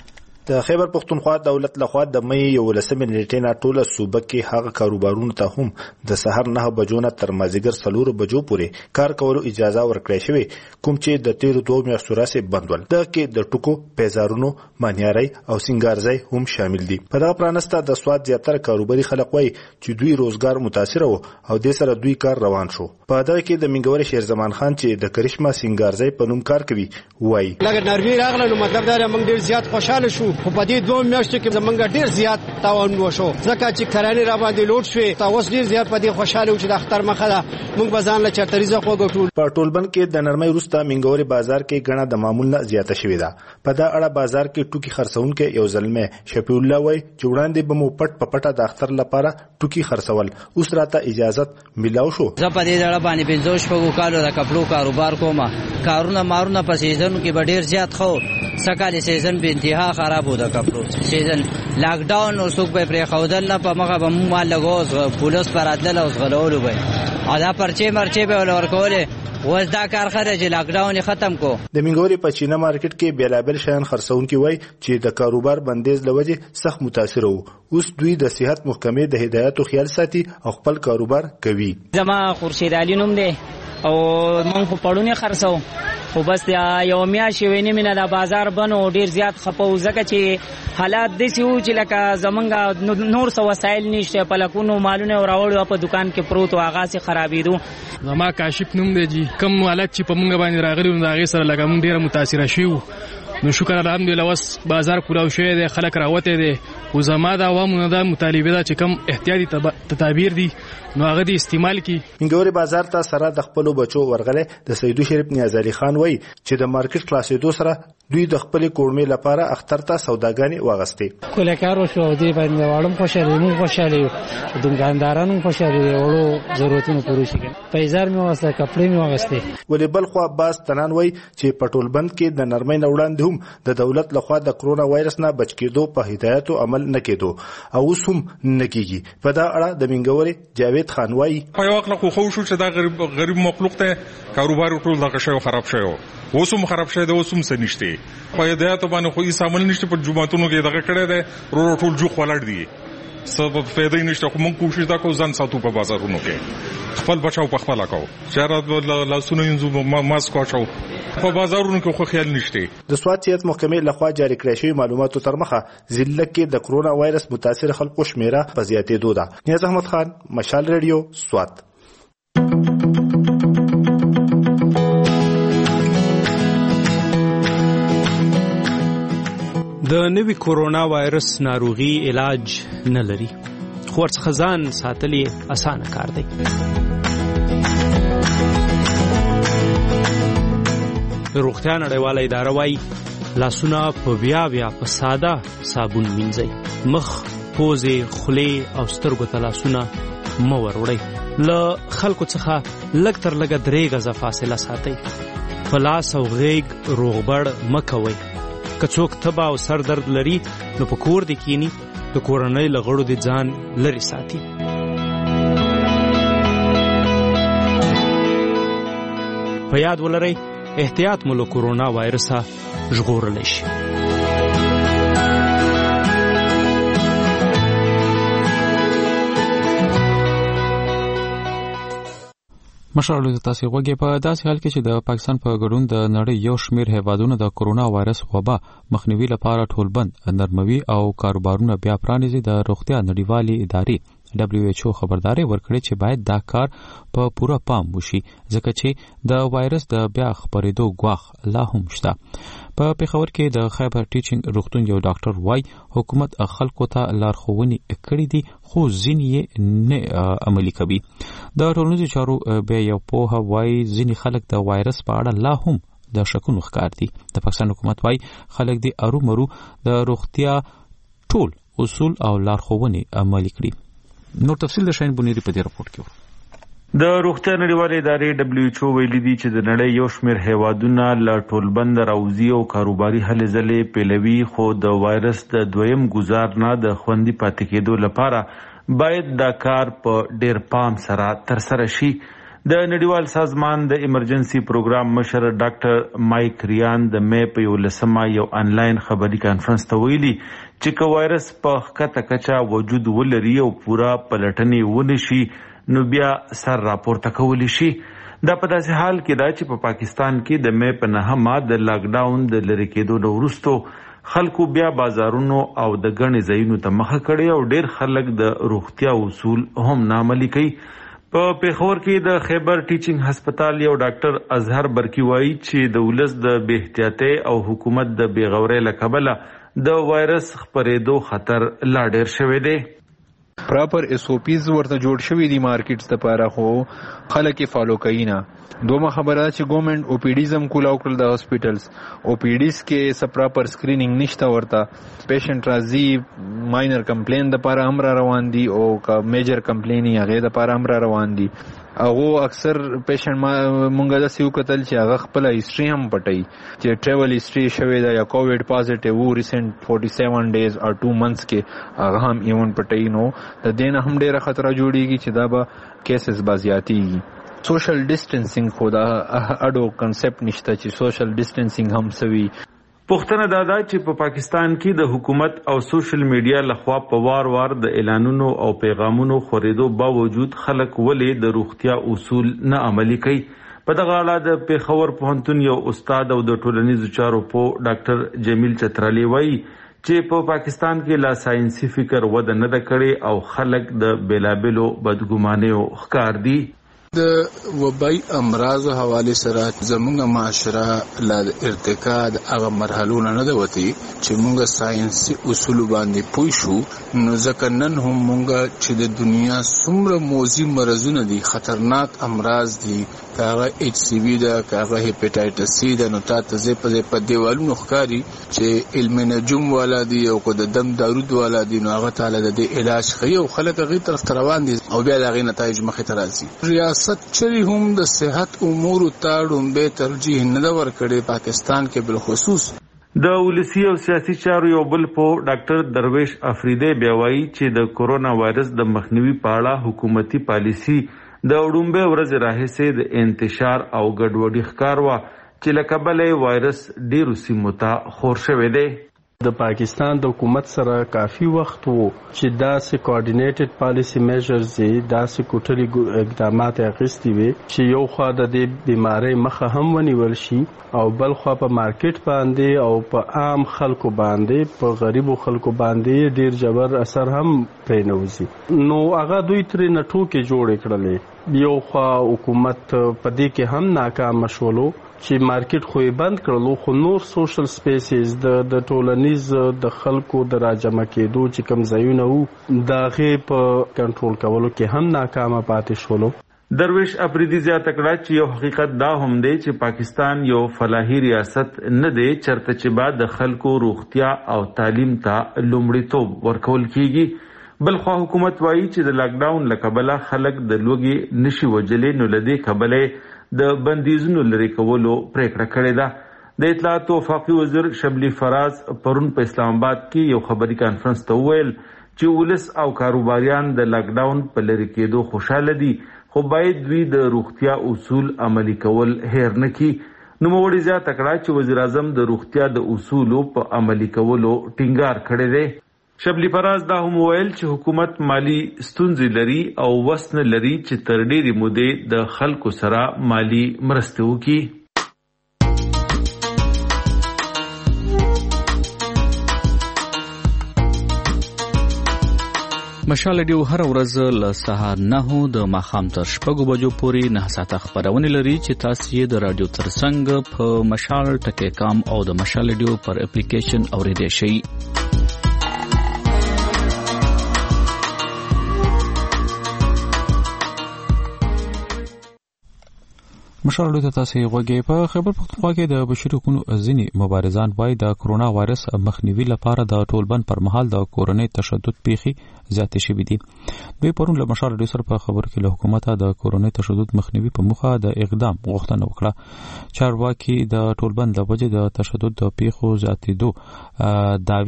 د خیبر پختونخوا دولت لخوا د مې یولسمې نیټې نه ټوله صوبه کې هغه کاروبارونو ته هم د سحر نه بجو نه تر مازیګر څلور بجو پورې کار کولو اجازه ورکړې شوې، کوم چې د تیرو دوه میاشتو راځي بندول. د کې د ټکو، پیزارونو، مانیاري او سنگارځای هم شامل دي. په دغه پرانسته د سواد زیاتره کاروباري خلک وایي چې دوی روزګار متاثر وو او د سره دوی کار روان شو. په دغه کې د منګوري شیر زمان خان چې د کرشما سنگارځای په نوم کار کوي وایي لکه نروی راغله نو مطلب دا موږ ډیر زیات خوشاله شو، خو په دې دوه میاشتو کې زمونږ ډیر زیات تاوان وشو ځکه چې کرانې را باندې لوټ شوې. تاسو ډیر زیات په دې خوشاله و چې د اختر مخه ده موږ بزان له چرته رزق وګټو. په ټولبند کې د نرمۍ وروسته منګوري بازار کې غڼه د معمول نه زیاته شوې ده. په دا اړه بازار کې ټوکی خرڅون کې یو ځلمه شفیع الله وای چې وړاندې به مو پټ پپټه د اختر لپاره ټوکی خرڅول، اوس راته اجازه ملاو شو. زه په دې اړه باندې پنځوس شپږو کالو د کپړو کاروبار کوم، کارونه مارونه په سیزن کې به ډیر زیات خو سکهاله سیزن به انتها خراب و د کپړو سیزن لاک ډاون او څوک به پرې خودل نه په مخه به مو مال لګوز پولیس پر اتل او غلولو به ادا پرچې مرچې به ولور کوله. وز دا کار خره چې لاک ډاون ختم کو. د منګوري په چینه مارکیټ کې بیلابل شیان خرڅون کې وای چې د کاروبار بندیز لوجه سخت متاثر وو. اوس دوی د صحت محکمې د هدایتو خیال ساتي او خپل کاروبار کوي. زما خورشید علي نوم دی او مونږ په پړونی خرڅو، خو بس یو میاشت ویني مینه د بازار بنو ډیر زیات خپو ځکه چې حالات داسې وو چې لکه زمونږ نور څه وسایل نشته، پلکونو مالونه راوړو په دکان کې پروت او هغه سي خرابېدو. زما کاشف نوم دی جی کم حالت چې په مونږ باندې راغلي نو هغه سره لکه مونږ ډیر متاثر شوو. نو شکر الحمدلله وس بازار کولاو شوی دی، خلک راوته دي. او زما د عوامو نه د مطالبه ده چې کم احتیاطي تدابیر دي نو هغه دي استعمال کی. منګوري بازار ته سره د خپل بچو ورغله د سیدو شریف نیاز علي خان وای چې د مارکیټ خلاصېدو سره دوی د خپل کورمې لپاره اختر ته سوداګانی واغستې. کولکارو شو دی باندې واړم خوشاله مو خوشاله دکاندارانو خوشاله وړو ضرورتونو پوره شي. پیزار می واسطه کپړې می واغستې. ولې بل خو عباس تنان وای چې پټول بند کې د نرمۍ نوړاندې هم د دولت لخوا د کرونا وایرس نه بچ کېدو په هدایت او عمل نه کېدو او اوس هم نه کېږي. په دا اړه د منګوري جاوید خان وای په یو وخت خو خو شو چې دا غریب غریب مخلوق ته کاروبار ټول دغه شی خراب شوی، اوس هم خراب شوی دی، اوس هم څه نشته. په هدایت باندې خو یې عمل نشته، په جمعتونو کې دغه کړی دی، رو ټول جو خولړ دی، سبب فائدې نشته. خو موږ کوشش دا کوو ځان ساتو په بازارونو کې، خپل بچاو په خپل اکاو چیرې لاسونه یې ماسک واچو په بازارونو کې خو خیال نشته. د سواد صحت محکمې لخوا جاری کړی شوی معلوماتو تر مخه ضلع کې د کرونا وایرس متاثر خلکو شمیره په زیاتېدو ده. نیاز احمد خان، مشال ریډیو، سواد. د نوي کورونا وایرس ناروغي علاج نه لري، خو ورڅخه ځان ساتل یې اسانه کار دی. روغتیا نړیواله اداره وايي لاسونه په بیا بیا په ساده صابون مینځئ، مخ، پوزې، خولې او سترګو ته لاسونه مه وروړئ. له خلکو څخه لږ تر لږه درې غزه فاصله ساتئ. په لاس او غیږ روغبړ مه کوئ. که څوک تبه او سر درد لري نو په کور دې کینی، د کورنۍ له غړو دې ځان لرې ساتي. په یاد ولرئ احتیاط مو له کورونا وایرسه ژغورلی شي. مشرالو تاسو غوږی په داسې حال کې چې د پاکستان په ګډون د نړۍ یو شمېر هیوادونو د کورونا وایرس وبا مخنیوي لپاره ټولبند نرموي او کاروبارونه بیا پرانیزي، د روغتیا نړیوالې ادارې دبلیو ایچ او خبرداري ورکړې چې باید دا کار په پوره پام وشي ځکه چې د وایرس د بیا خپرېدو ګواښ لا هم شته. په پیښور کې د خیبر ټیچینګ روغتون یو ډاکټر وای حکومت خلکو ته لارښوونې کړې دي خو ځینې یې نه عملي کوي. د ټولنیزو چارو بیا یو پوهه وای ځینې خلک د وایرس په اړه لا هم د شکونو ښکار دي. د پاکستان حکومت وای خلک دې ارومرو د روغتیا ټول اصول او لارښوونې عملي کړي. نور تفصیل د شاین بنيري په دې راپورټ کې ورو. د روغتیا نړیوالې ادارې دبلیو ایچ او ویلي دي چې د نړۍ یو شمېر هیوادونه له ټولبند راوځي او کاروباري هلې ځلې پیلوي، خو د وایرس د دویم ګزار نه د خوندي پاتې کېدو لپاره باید دا کار په ډیر پام سره ترسره شي. د نړیوال سازمان د ایمرجنسي پروګرام مشر ډاکټر مایک ریان د مې په یولسمه یو انلاین خبري کانفرنس ته ویلي چې که وایرس په ښکته کچه وجود ولري او پوره پلټنې ونشي نو بیا سر راپورته کولی شي. دا په داسې حال کې دا چې په پاکستان کې د مې په نهمه د لاک ډاون د لرې کېدو نه وروسته خلکو بیا بازارونو او د ګڼې ځایونو ته مخه کړې او ډیر خلک د روغتیا اصول هم نه عملي کوي. په پیښور کې د خیبر ټیچینګ هسپتال یو ډاکټر اظهر برکی وایي چې د ولس د بې احتیاطۍ او حکومت د بې غورۍ له کبله د وایرس خپرېدو خطر لا ډیر شوی دی. پراپر اس او پیز ورته جوړ شوی دی مارکیټس لپاره، خو خلک یې فالو کوي نه. دومره خبره ده چې ګورنمنت او پی ډیز هم کولاو کړل د هاسپټلز. او پی ډیز کې څه پراپر سکرینینګ نشته، ورته پیشنټ راځي ماینر کمپلین دپاره هم را روان دي او که میجر کمپلین یې هغې دپاره هم را روان دي. هغه اکثر پیشنټ مونږ داسې وکتل چې هغه خپله هسټري هم پټوي چې ټریول هسټري شوې ده یا کووډ پازیټیو و ریسنټ فورټي سیون ډیز او ټو منثس کې هغه هم ایون پټوي. نو د دې نه هم ډېره خطره جوړېږي چې دا به کیسز به زیاتېږي. سوشل ډسټنسینګ خو دا اډو کنسپټ نشته چې سوشل ډسټنسینګ هم سوي. پوښتنه دا ده چې په پاکستان کې د حکومت او سوشل میډیا لخوا په وار وار د اعلانونو او پیغامونو خورېدو باوجود خلک ولې د روغتیا اصول نه عملي کوي. په دغه اړه د پیښور پوهنتون یو استاد او د ټولنیزو چارو پوه ډاکټر جمیل چترالی وایي چې په پاکستان کې لا ساينسي فکر وده نه ده کړې او خلک د بیلابیلو بدګمانیو ښکار دي. د وبای امراضو حواله سره زموږه معاشره لا ارتقا د هغه مرحلو نه ده وتی چې موږ ساينسي اصول باندې پوه شو. نو ځکه نن هم موږ چې د دنیا څومره موذي مرزونه دي، خطرناک امراض دي، کاغه ایچ سی وی ده، کاغه هپاتایټس سی ده، نو تاسو زه په په دیوالونو ښکاری چې علم نجوم والا دي او کو د دم دارود والا دي، نو هغه تعالی د علاج خي او خلک غي طرف روان دي او بیا دغه نتایج مخې ته راځي. ریاست چری هم د صحت امور تاړم به ترجیح نه ورکړي پاکستان کې بالخصوص. د ولسی او سیاسي چارو یو بل په ډاکټر درویش افریدی بیا وایي چې د کورونا وایرس د مخنیوي په اړه حکومتي پالیسی د وړومبه ورځ راهیسې د انتشار او ګډوډي ښکار وا چې له کبله وایرس ډیرو سیمو ته خور شوی دی. د پاکستان د حکومت سره کافي وخت وو چې داسې کوارډینیټډ پالیسی میجرز داسې کوټلي اقدامات اخیستي وي چې یو خوا د دې بیماری مخه هم ونیول شي او بل خوا په مارکیټ باندې او په عام خلکو باندې په غریبو خلکو باندې ډیر جبر اثر هم پرې نوځي. نو هغه دوی ترې نه ټوکې جوړې کړلې. یو خوا حکومت په دې کې هم ناکام شولو چې مارکیټ خو یې بند کړلو، خو نور سوشل سپیسز د د ټولنیز د خلکو د راجمع کېدو چې کوم ځایونه وو د هغې په کنټرول کولو کې هم ناکامه پاتې شولو. درویش افریدی زیاته کړه چې یو حقیقت دا هم دی چې پاکستان یو فلاحي ریاست نه دی چرته چې بعد د خلکو روغتیا او تعلیم ته لومړیتوب ورکول کیږي. بلخوا حکومت وایي چې د لاک ډاون له کبله خلک د لوږې نشي وجلې، نو له دې کبله د بندیزونو لري کولو پریکړه کړې ده. د اطلاعات او وفاقي وزیر شبلی فراز پرون په اسلام آباد کې یو خبري کانفرنس ته وویل چې ولس او کاروباریان د لاک ډاون په لري کېدو خوشاله دي، خو باید دوی د روغتیا اصول عملي کول هیر نه کړي. نوموړي زیاته کړه چې وزیر اعظم د روغتیا د اصولو په عملي کولو ټینګار کړی دی. شبلی فراز دا هم ویل چې حکومت مالی ستونزې لري او وس نه لري چې تر ډېرې مودې د خلکو سره مالی مرستې وکړي. مشال ډیو هر ورځ له سهار نهو د ماښام تر شپږو بجو پورې نه ساعته خپرونه لري چې تاسو یې د رادیو ترڅنګ په مشال ټکی کام او د مشال ډیو پر اپلیکیشن اوریدئ شئ. مشال ته تاسو غوږی په خبر پختونخوا کې د بشري حقوقو ځینی مبارزان وایي د کرونا وایرس مخنیوي لپاره د ټولبند پر مهال د کورونی تشدد پیخي زیاتې شوې دي. دوی پرون له مشال ډیو سره په خبرو کې له حکومت د کورونی تشدد مخنیوي په مخه د اقدام غوښتنه وکړه. چارواکي د ټولبند د وجې د تشدد د پیخو زیاتېدو داوی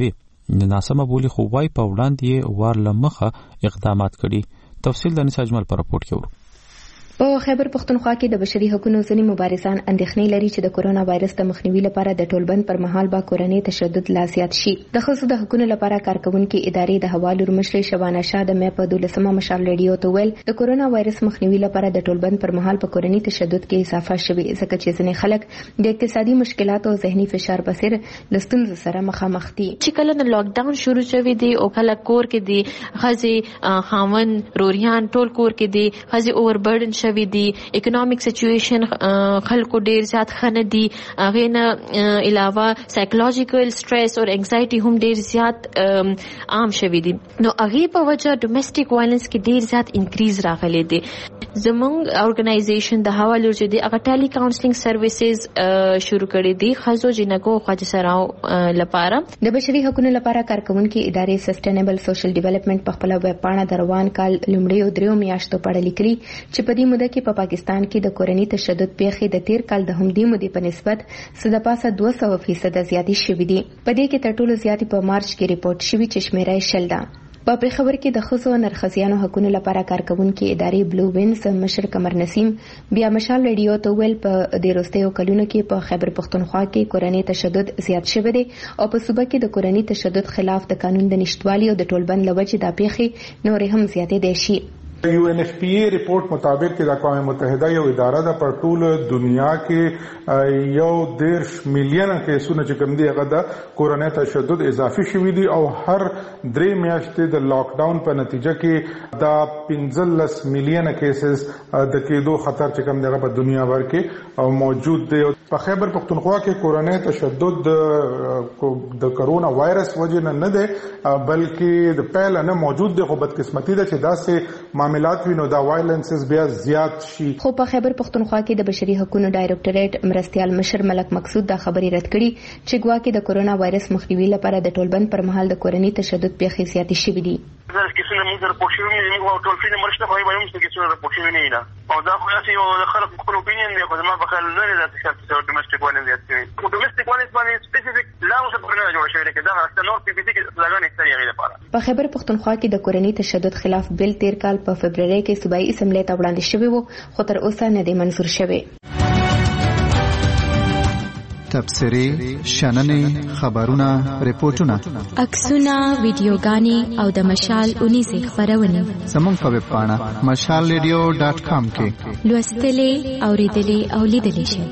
ناسمه بولی خو وای په وړاندې وار لمخه اقدامات کړي. تفصیل د نس اجمل پر راپورټ کې ورو. په خیبر پختونخوا کې د بشري حقوقو ځینې مبارزان اندېښنې لري چې د کورونا وایرس د مخنیوي لپاره د ټولبند پر مهال به کورنۍ تشدد لا زیات شي. د ښځو د حقوقو لپاره کارکونکو ادارې د حوالو مشر شبانه شاه د مې په دولسمه مشال ریډیو ته ویل د کورونا وایرس مخنیوي لپاره د ټولبند پر مهال په کورنۍ تشدد کې اضافه شوی ځکه چې ځینې خلک د اقتصادي مشکلاتو او ذهني فشار په سر د ستونزو سره مخامخ دي. چې کله د لاک ډاون شروع شوی دی او کله کور کې دی خځې خاون روریان ټول کور کې دی خځې اوور برډن شوی دی اکونومیک سچویشن خلکو ډیر زیات خنه دي هغه نه علاوه سایکولوژیکل سټرس او انګزایټي هم ډیر زیات عام شوی دي نو هغه په وجه ډومېسټک وایلنس کې ډیر زیات انکریز راغلی دی. زمونږ ارګنایزیشن د حوالو چې دی هغه ټالی کاونسلینګ سرویسز شروع کړي دي خځو جنکو خځو سره لپاره. د بشري حقوقو لپاره کارکونکو ادارې سسټینبل سوشل ډیولپمنٹ په خپل ویب پاڼه د روان کال لومړی او دریو میاشتو په اړه لیکلي چې په دې موده کې په پاکستان کې د کورنۍ تشدد پیښې د تیر کال د همدې مودې په نسبت صد پاسه دوه سوه فیصد زیاتې شوې دي. په دې کې تر ټولو زیاتې په مارچ کې ریپورت شوي چې شمیره یې شل ده. په پېښور کې د ښځو او نرښځیانو حقوقو لپاره کارکونکو ادارې بلو وینز مشر قمر نسیم بیا مشال ریډیو ته ویل په دې وروستیو کلونو کې په خیبر پختونخوا کې کورنۍ تشدد زیات شوی دی او په صوبه کې د کورنۍ تشدد خلاف د قانون د نشټوالي او د ټولبند لوجې د پیښې نورې هم زیاتې دي شي. یو ان ایف پی ای رپورٹ مطابق د اقوام متحده یو اداره ده پر ټول دنیا کې یو دیرش میلیونه کیسونه چې کوم دی هغه د کورونا تشدد اضافي شوي دي او هر درې میاشتې د لاک ډاون په نتیجه کې د پنځلس میلیونه کیسز د کېدو خطر چې کوم دی هغه په دنیا بھر کې موجود دی. په خیبر پختونخوا کې کورونا تشدد د کرونا وایرس وجه نه نه دی بلکې د پهل نه موجود دی خو بدقسمتي ده چې داسې معاملات وینو دا وایلنسز بیا زیات شي. خو په خیبر پختونخوا کې د بشري حقوقو ډایریکټوریټ مرستيال مشر ملک مقصود دا خبري رد کړي چې ګواکې د کورونا وایرس مخنیوي لپاره د ټولبند پر مهال د کورنۍ تشدد پیښې زیاتې شوې دي. دا کیسونه موږ راپور شوي دي او ټول فین مرشته په وایي چې کیسونه راپور شوي نه دي او دا خو یې یو خلک خپل اپینین دی خو ما په خیال نه لري چې ډومېسټک وایلنس زیات شوی. ډومېسټک وایلنس باندې سپیسیفیک لا اوس په نه جوړ شوی دی دا اصل نور پی پی سی کې لګانې ستړي غي لپاره. په خیبر پختونخوا کې د کورنۍ تشدد خلاف بل تیر کال په فبرवरी کې صوبایي اسمبلی ته وړاندې شوی وو خو تر اوسه نه دی منظور شوی. تبصرې شننې خبرونه ریپورتونه عکسونه ویډیوګانې او د مشال اونیزه خبرونه زموږ په ویب پاڼه مشال ریډیو ډاټ کام کې لوستلې اوریدلې او لیدلې شئ.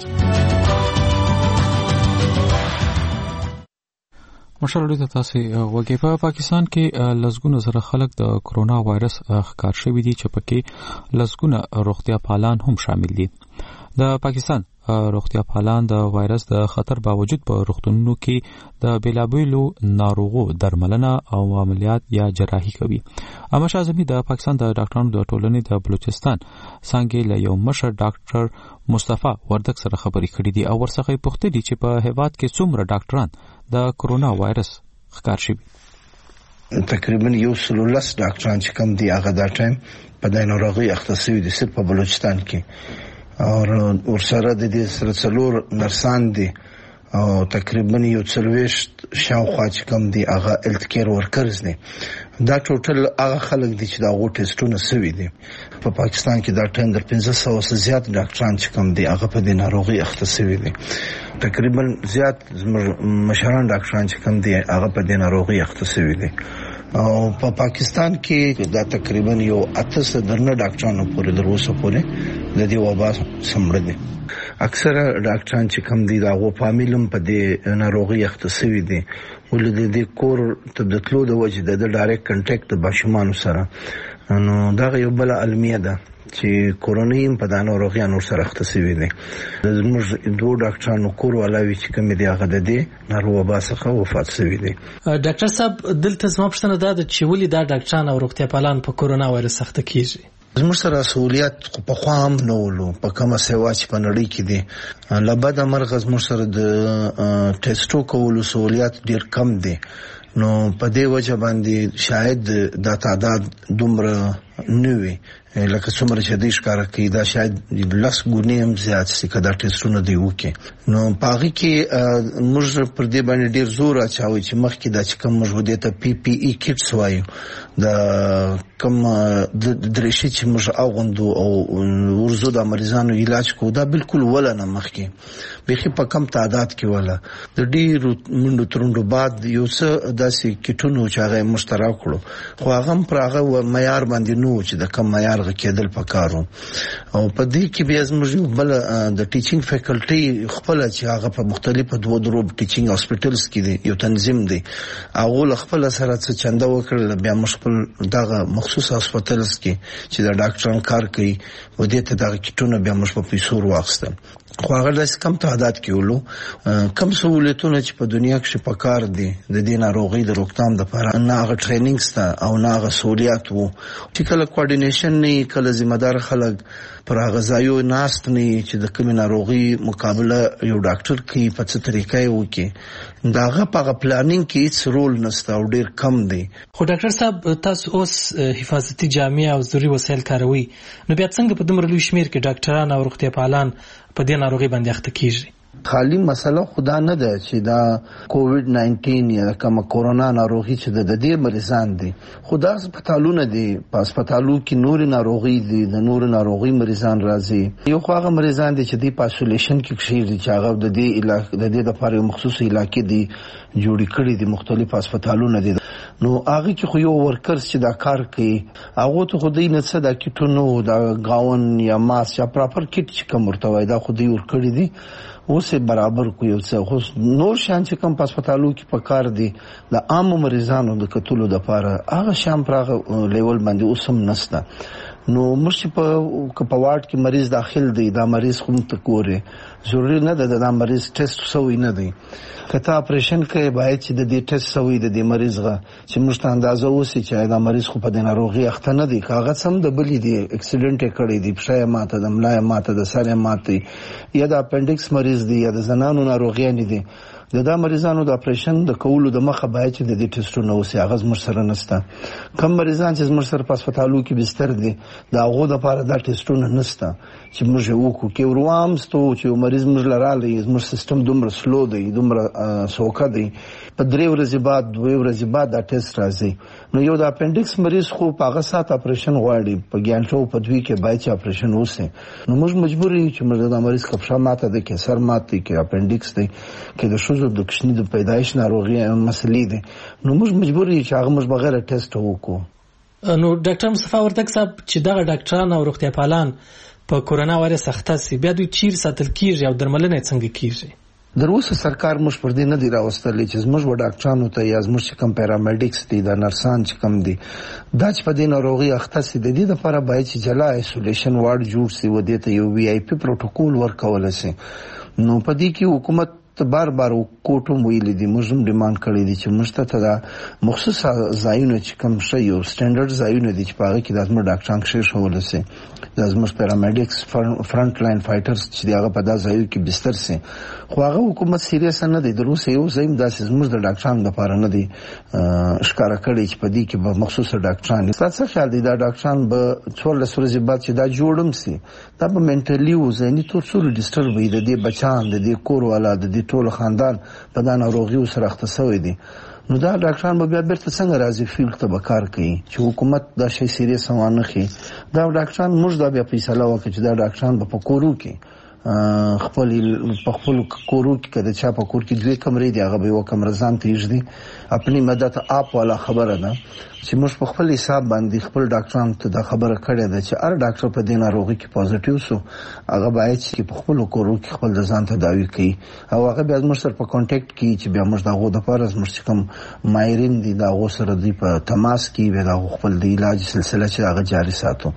مشال ریډیو ته تاسو وګورئ. په پاکستان کې لزګونه زره خلک د کرونا وایرس ښکار شوي دي چې پکې لزګونه روغتیا پالان هم شامل دي. د پاکستان روغتیا پالان د وایرس د خطر باوجود په روغتونونو کې د بیلابیلو ناروغو درملنه او عملیات یا جراحي کوي. احمد شاه اعظمي د پاکستان د ډاکټرانو د ټولنې د بلوچستان څنګه له یو مشر ډاکټر مصطفی وردک سره خبرې کړې دي او ورڅخه پوښتنه دي چې په هیواد کې څومره ډاکټران د کرونا وایرس ښکار شوي. تقریبا یو سل ولس ډاکټران چې کوم دي هغه دا ټایم په دې ناروغي اخته شوي دي صرف په بلوچستان کې او ورسره د دې سره څلور نرسان دي او تقریبا یو څلوېښت شاوخوا چې کوم دي هغه هیلث کیر ورکرز دي. دا ټوټل هغه خلک دي چې دا غو ټیسټونه سوي دي. په پاکستان کې دا ټیم در پنځه سوه څخه زیات ډاکټران چې کوم دي هغه په دې ناروغي اخته سوي دي. تقریبا زیات مشران ډاکټران چې کوم دي هغه په دې ناروغي اخته سوي دي. او په پاکستان کې دا تقریبا یو اته سوه درنه ډاکټرانو پورې در اوسه پورې د دې وبا سمړه دي. اکثره ډاکټران چې کوم دي دا غو فامیلم په دې ناروغي اخته سوي دي ولې د دې کور ته د تلو د وجې د ډایرکټ کنټیکټ د باشمانو سره نو دا یو بل علمیه ده چې کورونیم په دانو روغیا نور سره اخته سوي دي. زموږ دوه ډاکټرانو کور ولاوي چې کوم دي هغه د دې ناروغ باسخه وفات سوي دي. ډاکټر صاحب دلته زما پوښتنه ده چې ولې دا ډاکټران او روغتیا پالان په کورونا وایرس اخته کیږي. زموږ سره سہولیت په خام نه ولو په کومه سیوا چې په نړۍ کې دي لبد مرغ زموږ سره د ټیسټو کولو سہولیت ډیر کم دي نو په دې وجه باندې شاید دا تعداد دومره نوي لکه څومره چې د ښکارا کې دا شاید لس ګونې هم زیات سي کدا ټیسټونه دی وکي نو پاغي کې موږ پر دې باندې ډیر زور اچوي چې مخکې دا چې کوم موږ ودې ته پی پی ای کټس وایو دا کوم د درېشي چې موږ اغوندو او ورزو د مریضانو علاج کو دا بالکل ولا نه مخکې به په کم تعداد کې ولا د ډیرو منډو ترندو بعد یو څه داسې کټونو چې هغه مشترک کړو خو هغه پر هغه معیار باندې نو چې د کم معیار کېدل پکارو او په دې کې بیا زموږ بل د ټیچینګ فیکلټي خپل چې هغه په مختلفو دوه درو ټیچینګ هاسپټلز کې دي یو تنظیم دی هغه خپل سره څه چنده وکړل بیا مشکل دغه مخصوص هاسپټلز کې چې د ډاکټرانو کار کوي و دې ته دغه کټونه بیا مش په پیسو واخسته خو هغه داس کم تعداد کې ولو کم سہولتونه چې په دنیا کې په کار دي د دې ناروغي د روکثام لپاره نه هغه ټریننګ ستا او نه هغه سہولیات وو چې کله کوارډینیشن نه کله ذمہ دار خلک پر هغه ځایو ناست نه چې د کوم ناروغي مقابله یو ډاکټر کوي په څه طریقې وکي داغه په پلانینګ کې هیڅ رول نشته او ډیر کم دی خو ډاکټر صاحب تاسو اوس حفاظتي جامې او ضروري وسایل کاروي نو بیا څنګه په دومره لوی شمیر کې ډاکټران او روغتیا پالان په دې ناروغي باندې اخته کیږي خالی مسله خدا نه ده چې دا کووډ ناینټین یا کوم کورونا ناروغي چې د دې مریضان دي خدا هسپتالونه دي په هسپتالو کې نور ناروغي دي د نور ناروغي مریضان راځي یو خو هغه مریضان دي چې د پاسولیشن کې کشیر چې هغه د دې علاقې د دې لپاره مخصوص علاقې دي جوړې کړې دي مختلف هسپتالونه دي نو هغه کې خو یو ورکرز چې دا کار کوي هغه ته خو دې نه څه دا کټونو دا گاون یا ماس یا پراپر کټ چې کوم ورته وای دا خو دې ور کړی دي اوسه برابر کوي او څه خو نور شان چې کوم هسپتالو کې پکار دي د عام مریضانو د کتلو د لپاره هغه شام پراغه لیول باندې اوسم نسته نو مرشي په کپواټ کې مریض داخل دی دا مریض کوم تکوره ضروري نه ده دا مریض ټیسټ سوی نه دی کته اپریشن کوي باید چې د دې ټیسټ سوی د دې مریض غا چې موږ ته اندازه وسی چې دا مریض خو په دې ناروغي اخته نه دی کاغذ هم د بلی دی اکسیډنټ کړی دی پښه ماته د ملای ماته د سره ماته یا د اپنډکس مریض دی یا د زنانو ناروغي نه دی د دا مریضانو د اپریشن د کولو د مخه باید چې د دې ټیسټونو وسی هغه زموږ سره نسته کم مریضان چې زموږ سره په هسپتالو کې بستر دي دا هغه د لپاره دا ټیسټونه نسته چې موږ وکړو کې وروام ستو چې مریض موږ لراله زموږ سیستم دومره سلو دی دومره سوکه دی په درې ورځې بعد دوه ورځې بعد دا ټیسټ راځي نو یو د اپنډکس مریض خو په هغه سات اپریشن غواړي په ګانټو په دوی کې باید چې اپریشن وسی نو موږ مجبور یو چې موږ د مریض کپشا ماته د کیسر ماته کې اپنډکس دی کې د شوزو د کشنی د پیدایش ناروغي مسلې دي نو موږ مجبور یو چې هغه موږ بغیر ټیسټ وکړو نو ډاکټر مصطفی وردک صاحب چې دغه ډاکټران او روغتیا پالان په کورونا وایرس اخته سي بیا دوی چیر ساتل کیږي او درملنه څنګه کیږي دروسه سرکار موږ پر دې نه دی راوستل چې موږ و ډاکټرانو ته یا موږ کوم پیرامیډکس دي د نرسان چې کوم دي دا چې په دې ناروغي اخته سي د دې لپاره باید چې جلا ایسولیشن وارډ جوړ سي و دې ته یو وی آی پی پروتوکول ورکول سي نو په دې کې حکومت بار بار کوټوم ویل دي موږ هم ډیماند کړی دي چې موږ ته دا مخصوص ځایونه چې کوم شی یو سټانډرډ ځایونه دي چې په هغه کې د زموږ ډاکټران کې شول سي د زموږ پیرامیډکس فرنٹ لاین فایټرز چې هغه په دا ځایو کې بستر سي خو هغه حکومت سیریس نه دی دروسه یو زم داسې زموږ د ډاکټرانو لپاره نه دی ښکارا کړی چې په دې کې به مخصوص ډاکټران ستاسو خیال دی دا ډاکټران به څوارلس ورځې بعد چې دا جوړم سي دا به منټلی او ذهني تور څور ډیسټرب وي د دې بچان د دې کور والا د دې ټول خاندان په دا ناروغي سره اخته شوی دي نو دا ډاکټران به بیا بیرته څنګه راځي فیلډ ته به کار کوي چې حکومت دا شی سیریس وانه خي دا ډاکټران موږ دا بیا فیصله وکړي چې دا ډاکټران به په کورو کې خپل په خپل کورو کې کده چا په کور کې دوه کمرې دی هغه به یو کمره ځان ته یږدي خپل مدته اپ والا خبره ده چې موږ په خپل حساب باندې خپل ډاکټران ته دا خبره کړې ده چې هر ډاکټر په دې ناروغي کې پوزټیو سو هغه باید چې په خپل کورو کې خپل ځان تداوي کوي او هغه بیا موږ سره په کانټیکټ کې چې بیا موږ دغه د پاره موږ کوم ماهرین دي دا غو سره دی په تماس کې به دا خپل د علاج سلسله چې هغه جاري ساتو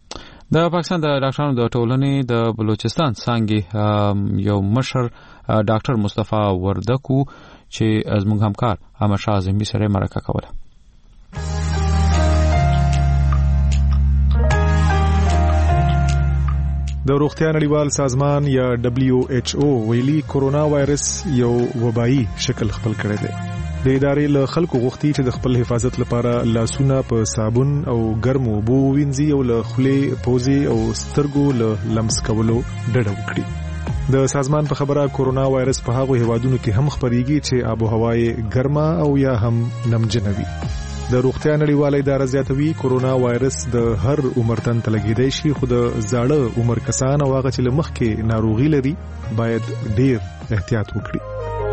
د پاکستان د ډاکټرانو د ټولنې د بلوچستان څنګه یو مشر ډاکټر مصطفی وردکو چې زموږ همکار احمد شاه اعظمي سره مرکه کوله د روغتیا نړیوال سازمان یا دبليو ایچ او ویلي کورونا وایرس یو وبایي شکل خپل کړی دی. د د ادارې له خلکو غوښتي چې د خپل حفاظت لپاره لاسونه په صابون او ګرمو اوبو وینځي او له خولې، پوزې او سترګو له لمس کولو ډډه وکړي. د سازمان په خبره کورونا وایرس په هغو هیوادونو کې هم خپریږي چې آب و هوا یې ګرمه او یا هم نمجنه وي. د روغتیا نړیواله اداره زیاتوي کورونا وایرس د هر عمر تن ته لګیدای شي، خو د زاړه عمر کسان او هغه چې له مخکې ناروغي لري باید ډیر احتیاط وکړي.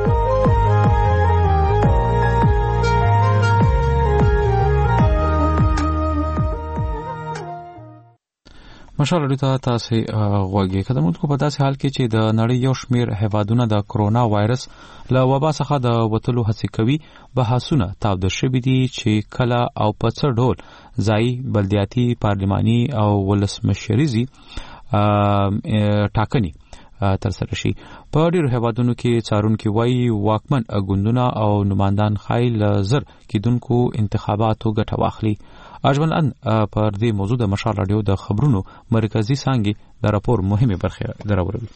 مشال ډیټا تاسو غوږی کدمون کو په داسې حال کې چې د نړۍ یو شمیر هیوادونه د کرونا وایرس له وبا څخه د وټلو هڅه کوي، بحثونه تاوده شوي دي چې کله او په څه ډول ځای بلدیاتي، پارلماني او ولسمشریزي ټاکنې تر سره شي. په ډیرو هیوادونو کې څارونکو وایي واکمن ګوندونه او نمائندان خایل زر کېدونکو انتخاباتو ګټه واخلي. اجمل ان پر دې موضوع د مشال رادیو د خبرونو مرکزی څانګې د راپور مهمه برخه دراوړي.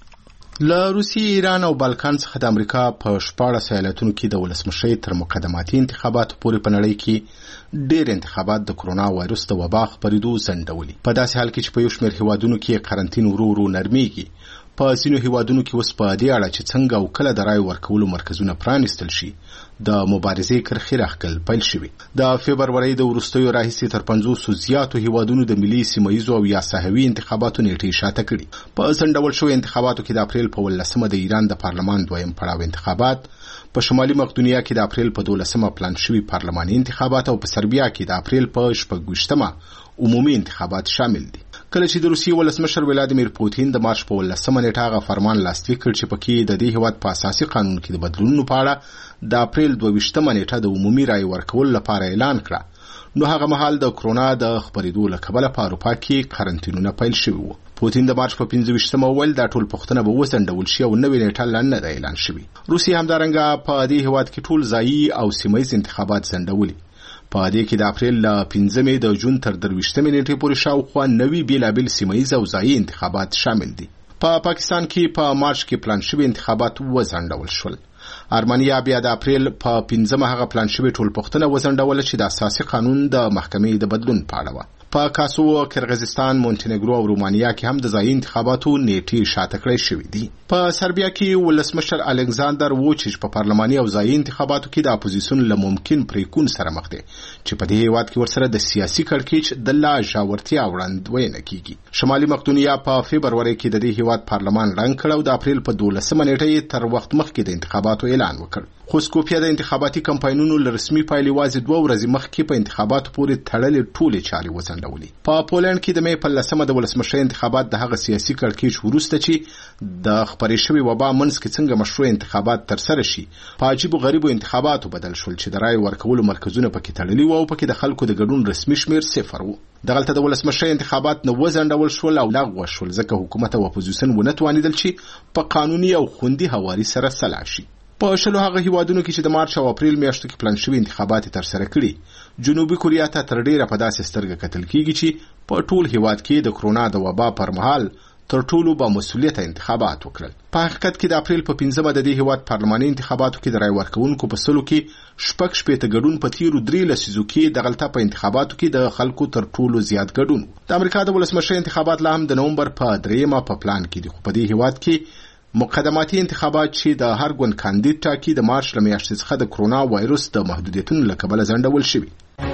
له روسیې، ایران او بالکان څخه د امریکا په شپاړس ایالتونو کې د ولسمشرۍ تر مقدماتي انتخاباتو پورې په نړۍ کې ډېر انتخابات د کرونا وایرس د وبا خپرېدو ځنډولي. په داسې حال کې چې په یو شمېر هیوادونو کې قرنطین ورو ورو نرمېږي، په ځینو هیوادونو کې اوس په دې اړه چې څنګه او کله د رای ورکولو مرکزونه پرانیستل شي د مبارزې کرښې راښکل پیل شوي. د فبرورۍ د وروستیو راهیسې تر پنځوسو زیاتو هیوادونو د ملي، سیمهییزو او یا ساحوي انتخاباتو نیټې شاته کړي. په ځنډول شوي انتخاباتو کې د اپریل په ولسمه د ایران د پارلمان دویم پړاو انتخابات، په شمالي مقدونیا کې د اپریل په دولسمه پلان شوي پارلماني انتخابات او په سربیا کې د اپریل په شپږویشتمه عمومي انتخابات شامل دي. کله چې د روسیې ولسمشر ولادیمیر پوتین د مارچ په ولسمه نیټه هغه فرمان لاسلیک کړ چې پکې د دې هیواد په اساسي قانون کې د بدلونونو په اړه د اپریل دوه ویشتمه نیټه د عمومي رای ورکول لپاره اعلان کړ، نو هغه مهال د کرونا د خپرېدو له کبله په اروپا کې قرنطینونه پیل شوي وو. پوتین د مارچ په پنځه ویشتمه وویل دا ټول پوښتنه به وځنډول شي او نوې نیټه لا نه ده اعلان شوې. روسیې همدارنګه په دې هیواد کې ټول ځایي او سیمهییز انتخابات ځنډولي. په دې کې د اپریل له پنځمې د جون تر درویشتمې نیټې پورې شاوخوا نوي بیلابیل سیمهییز او ځایي انتخابات شامل دي. په پا پاکستان کې په مارچ کې پلان شوي انتخابات وځنډول شول. ارمنیا بیا د اپریل په پنځمه هغه پلان شوي ټول پوښتنه وځنډول چې د اساسي قانون د محکمې د بدلون په اړه وه. په کاسوو، کرغیزستان، مونټینګرو او رومانیا کې هم د ځایي انتخاباتو نیټې شاته کړې شوې دي. په سربیا کې ولسمشر الکساندر ووچیچ په پارلماني او ځایي انتخاباتو کې د اپوزیسیون له ممکن پریکون سره مخ دی چې په دې هیواد کې ورسره د سیاسي کړکېچ د لا ژورتیا وړاندوینه کیږي. شمالي مقدونیا په فبرورۍ کې د دې هیواد پارلمان رنګ کړ او د اپریل په دولسمه نیټه تر وخت مخکې د انتخاباتو اعلان وکړ. خو سکوپیا د انتخاباتي کمپاینونو له رسمي پایلې وازې دوه ورځې مخکې په انتخاباتو پورې تړلې ټولې چارې وځنډولې. په پولند کې د مې په لسمه د ولسمشرۍ انتخابات د هغه سیاسي کړکېچ وروسته چې د خپرې شوې وبا منځ کې څنګه مشروع انتخابات ترسره شي، په عجیبو غریبو انتخاباتو بدل شول چې د رای ورکولو مرکزونه پکې تړلي وو او پکې د خلکو د ګډون رسمي شمیر صفر وو. دغلته د ولسمشرۍ انتخابات نه وځنډول شول او لغوه شول ځکه حکومت او اپوزیسیون ونه توانیدل چې په قانوني او خوندي هواري سره سلا شي. په شلو هغه هیوادونو کې چې د مارچ او اپریل میاشتو کې پلان شوي انتخابات ترسره کړي، جنوبي کوریا ته تر ډیره په داسې سترګه کتل کیږي چې په ټول هیواد کې د کرونا د وبا پر مهال تر ټولو با مسؤلیت انتخابات وکړل. په حقیقت کې د اپریل په پنځمه د دې هیواد پارلماني انتخاباتو کې د رای ورکوونکو په سلو کې شپږ شپېته ګډون په تیرو درې لسیزو کې د غلطه په انتخاباتو کې د خلکو تر ټولو زیات ګډون. د امریکا د ولسمشرۍ انتخابات لا هم د نومبر په دریمه په پلان کې دي، خو په دې هیواد کې مقدماتي انتخابات چې د هر ګوند کاندید ټاکي د مارچ له میاشتې څخه د کرونا وایرس د محدودیتونو له کبله ځنډول شوي.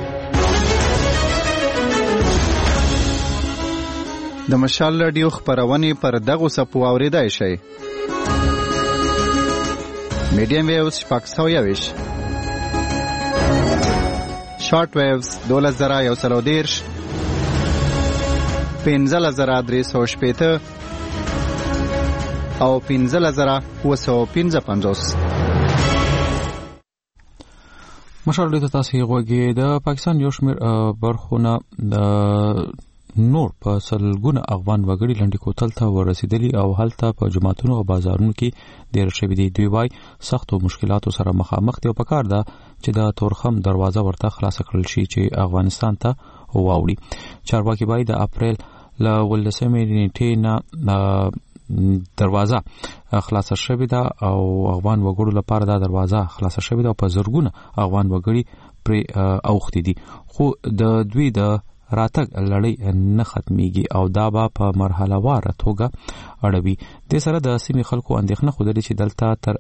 د مشال رادیو خپرونې پر دغو څپو اورېدای شئ. میډیم ویوز شپږ سوه یوویشت، شارټ ویوز دولس زره یو سل او دېرش، پنځلس زره درې سوه شپېته او پنځلس زره اووه سوه پنځه پنځوس. مشال ډیټا تاسو غوږی د پاکستان یو شمېر برخونه د نور په سلګونه افغان وګړي لنډي کوتل ته ورسېدلي او هلته په جماعتونو او بازارونو کې ډېر شوي دي. دوی وايي سختو مشکلاتو سره مخامخ دي او پکار ده چې د تورخم دروازه ورته خلاصه کړل شي چې افغانستان ته واوړي. چارواکي وايي د اپریل له ولسمې نیټې نه دروازه خلاصه شوې ده او افغان وګړو لپاره دا دروازه خلاصه شوې ده او په زرګونه افغان وګړي پر اوختي دي خو د دوی د راتګ لړۍ نه ختميږي او دا به په مرحله وار توګه اړوي. د سره د سیمې خلکو اندېښنه خوده چې دلته تر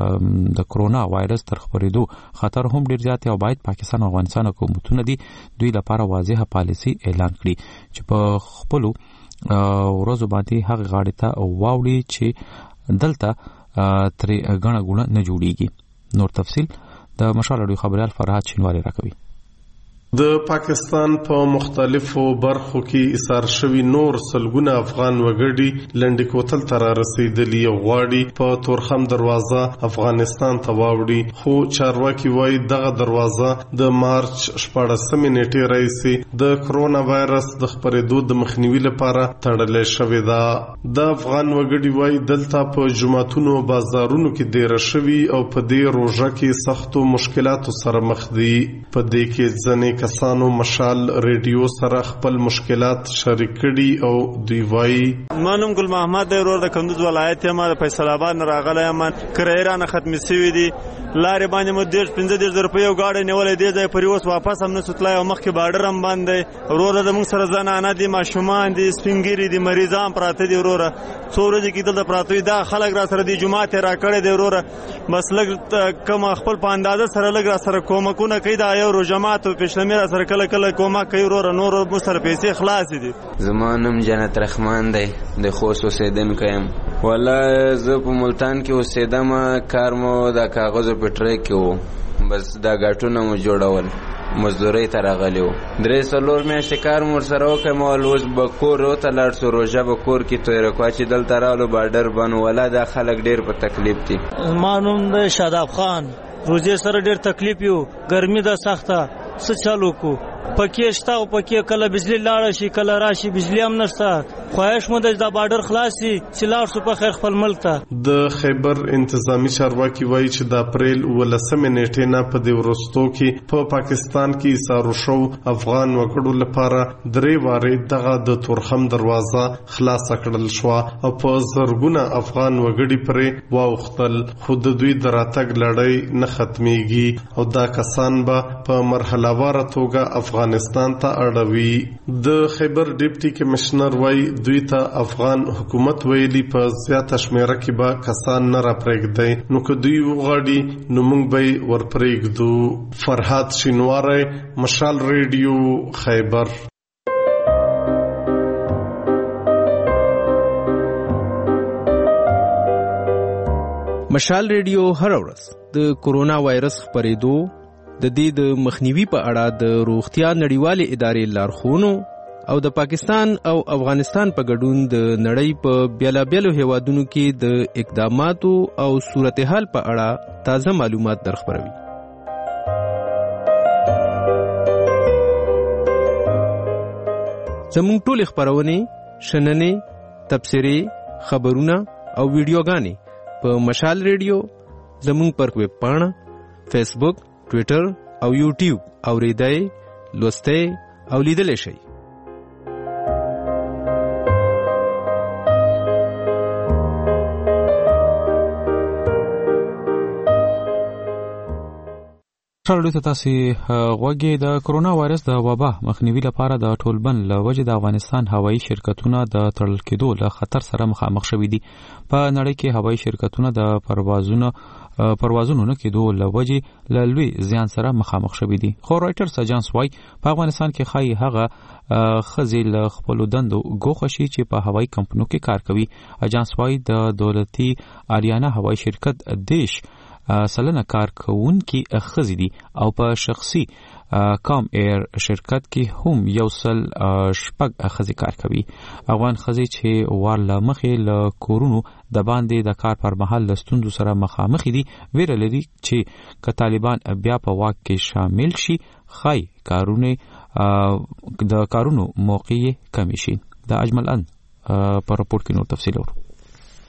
د کرونا وایرس تر خبرېدو خطر هم ډیر زیات او باید پاکستان او افغانستان حکومتونه دي دوی لپاره واضحه پالیسي اعلان کړي چې په خپلو ورځو باندې هغه غاړې ته واوړي چې دلته تر غڼه غونه نه جوړيږي. نور تفصيل د مشال اډیو خبريال فرحات شینواری راکوي. د پاکستان په مختلفو برخو کې ایثار شوی نور سلګونه افغان وګړي لنډی کوتل تر رسیدلی غواړي په تورخم دروازه افغانستان ته واوړي خو چارواکي وایي دغه دروازه د مارچ شپاړسمې نیټې راځي د کرونا وایرس د خپرېدو د مخنیوي لپاره تړلې شوې ده. د افغان وګړي وایي دلته په جمعتونو بازارونو کې ډیر شوی او په دې روزه کې سختو مشکلاتو سره مخ دي. په دې کې ځنې کسانو مشال ریډیو سره خپل مشکلات شریک کړي او دوی وایي مانم ګل محمد ورور د کندوز ولایت یم د فیصل آباد نه راغلی یم کرایرانه ختمې شوې دي لارې باندې مو ډېر پنځه دېرش زره روپۍ یو ګاډی نیولی دی ځای پرې اوس واپس هم نسو تلای او مخکې باډر هم بند دی وروره زموږ سره زنانه دي ماشومان دي سپین ږیري دي مریضان پراته دي وروره څو ورځې کې دلته پراته وي دا خلک را سره دي جومات یې راکړی دی وروره بس لږ کوم خپل په اندازه سره لږ را سره کومکونه کوي دا یو رو جماعت او پېشلمي را سره کله کله کومک کوي وروره نور مو سره پیسې خلاصې دي. زما نوم جنت رحمان دی د خوست اوسېدونکی یم. والله زه په ملتان کې اوسېدم کار مو د کاغذو په ټرک کې و بس دا ګاټونه مو جوړول مزدورۍ ته راغلی و درې څلور میاشتې کار مو ورسره وکړی ما ویل اوس به کور ته لاړ شو روژه به کور کې تویره کړه چې دلته راغلو باډر بند ولا دا خلک ډېر په تکلیف دي. زما نوم دی شاداب خان. روزې سره ډېر تکلیف یو ګرمي ده سخته څه چالو کو پکې شته او پکې کله بجلی لاړه شي کله راشي بجلی هم نشته خواهش مو د باډر خلاصي چې لاړ شو په خیر خپل ملک ته. د خیبر انتظامی چارواکي وایي چې د اپریل ولسمې نیټې نه په دې وروستو کې په پا پاکستان کې ایثار شو افغان وګړو لپاره درې وارې دغه د تورخم دروازه خلاص کړل شو او په زرګونه افغان وګړي پرې واوختل خو د دوی د راتګ لړۍ نه ختميږي او دا کسان به په مرحله واره توګه افغانستان ته اړوي. د خیبر ډیپټي کمشنر وایي دوی ته افغان حکومت ویلي په زیاته شمیره کې به کسان نه راپرېږدي نو که دوی وغواړي نو موږ به ورپرېږدو. فرحات شینواری مشال ریډیو خیبر. مشال ریډیو هر ورځ د کورونا وایرس خپرېدو د دې د مخنیوي په اړه د روغتیا نړیوالې ادارې لارښوونو او د پاکستان او افغانستان په ګډون د نړۍ په بیلابیلو هیوادونو کې د اقداماتو او صورتحال په اړه تازه معلومات درخبروي. زموږ ټولې خپرونې شننې تبصرې خبرونه او ویډیوګانې په مشال ریډیو زموږ پر ویب پاڼه فیسبوک ټویټر او یوټیوب اوریدای لوستئ او لیدلی شئ. شاړو ته تاسو غوږی د کرونا وایرس د وبا مخنیوي لپاره د ټولبن لوجه د افغانستان هوایي شرکتونه د تړل کېدو له خطر سره مخامخ شوي دي. په نړۍ کې هوایي شرکتونه د پروازونو پروازونو نه کېدو لوجه له لوی زیان سره مخامخ شوي دي. خو رائټرز اجانس وايي په افغانستان کې خای هغه خزي له خپل دندو ګوښه شي چې په هوایي کمپنیو کې کار کوي. اجانس وايي د دولتي آریانا هوایي شرکت دیش سلنه کارکونکي خزي دي او په شخصي کام ایر شرکت کې هم یو سل شپږ خزي کار کوي. افغان خزي چې ورله مخې له کورونو د باندې د کار پر مهال له ستونزو سره مخامخ دي ویره لري چې که طالبان بیا په واک کې شامل شي خای کارونه د کارونو موقع کمی شي. د اجمل ان په راپور کې نور تفصیل ورو.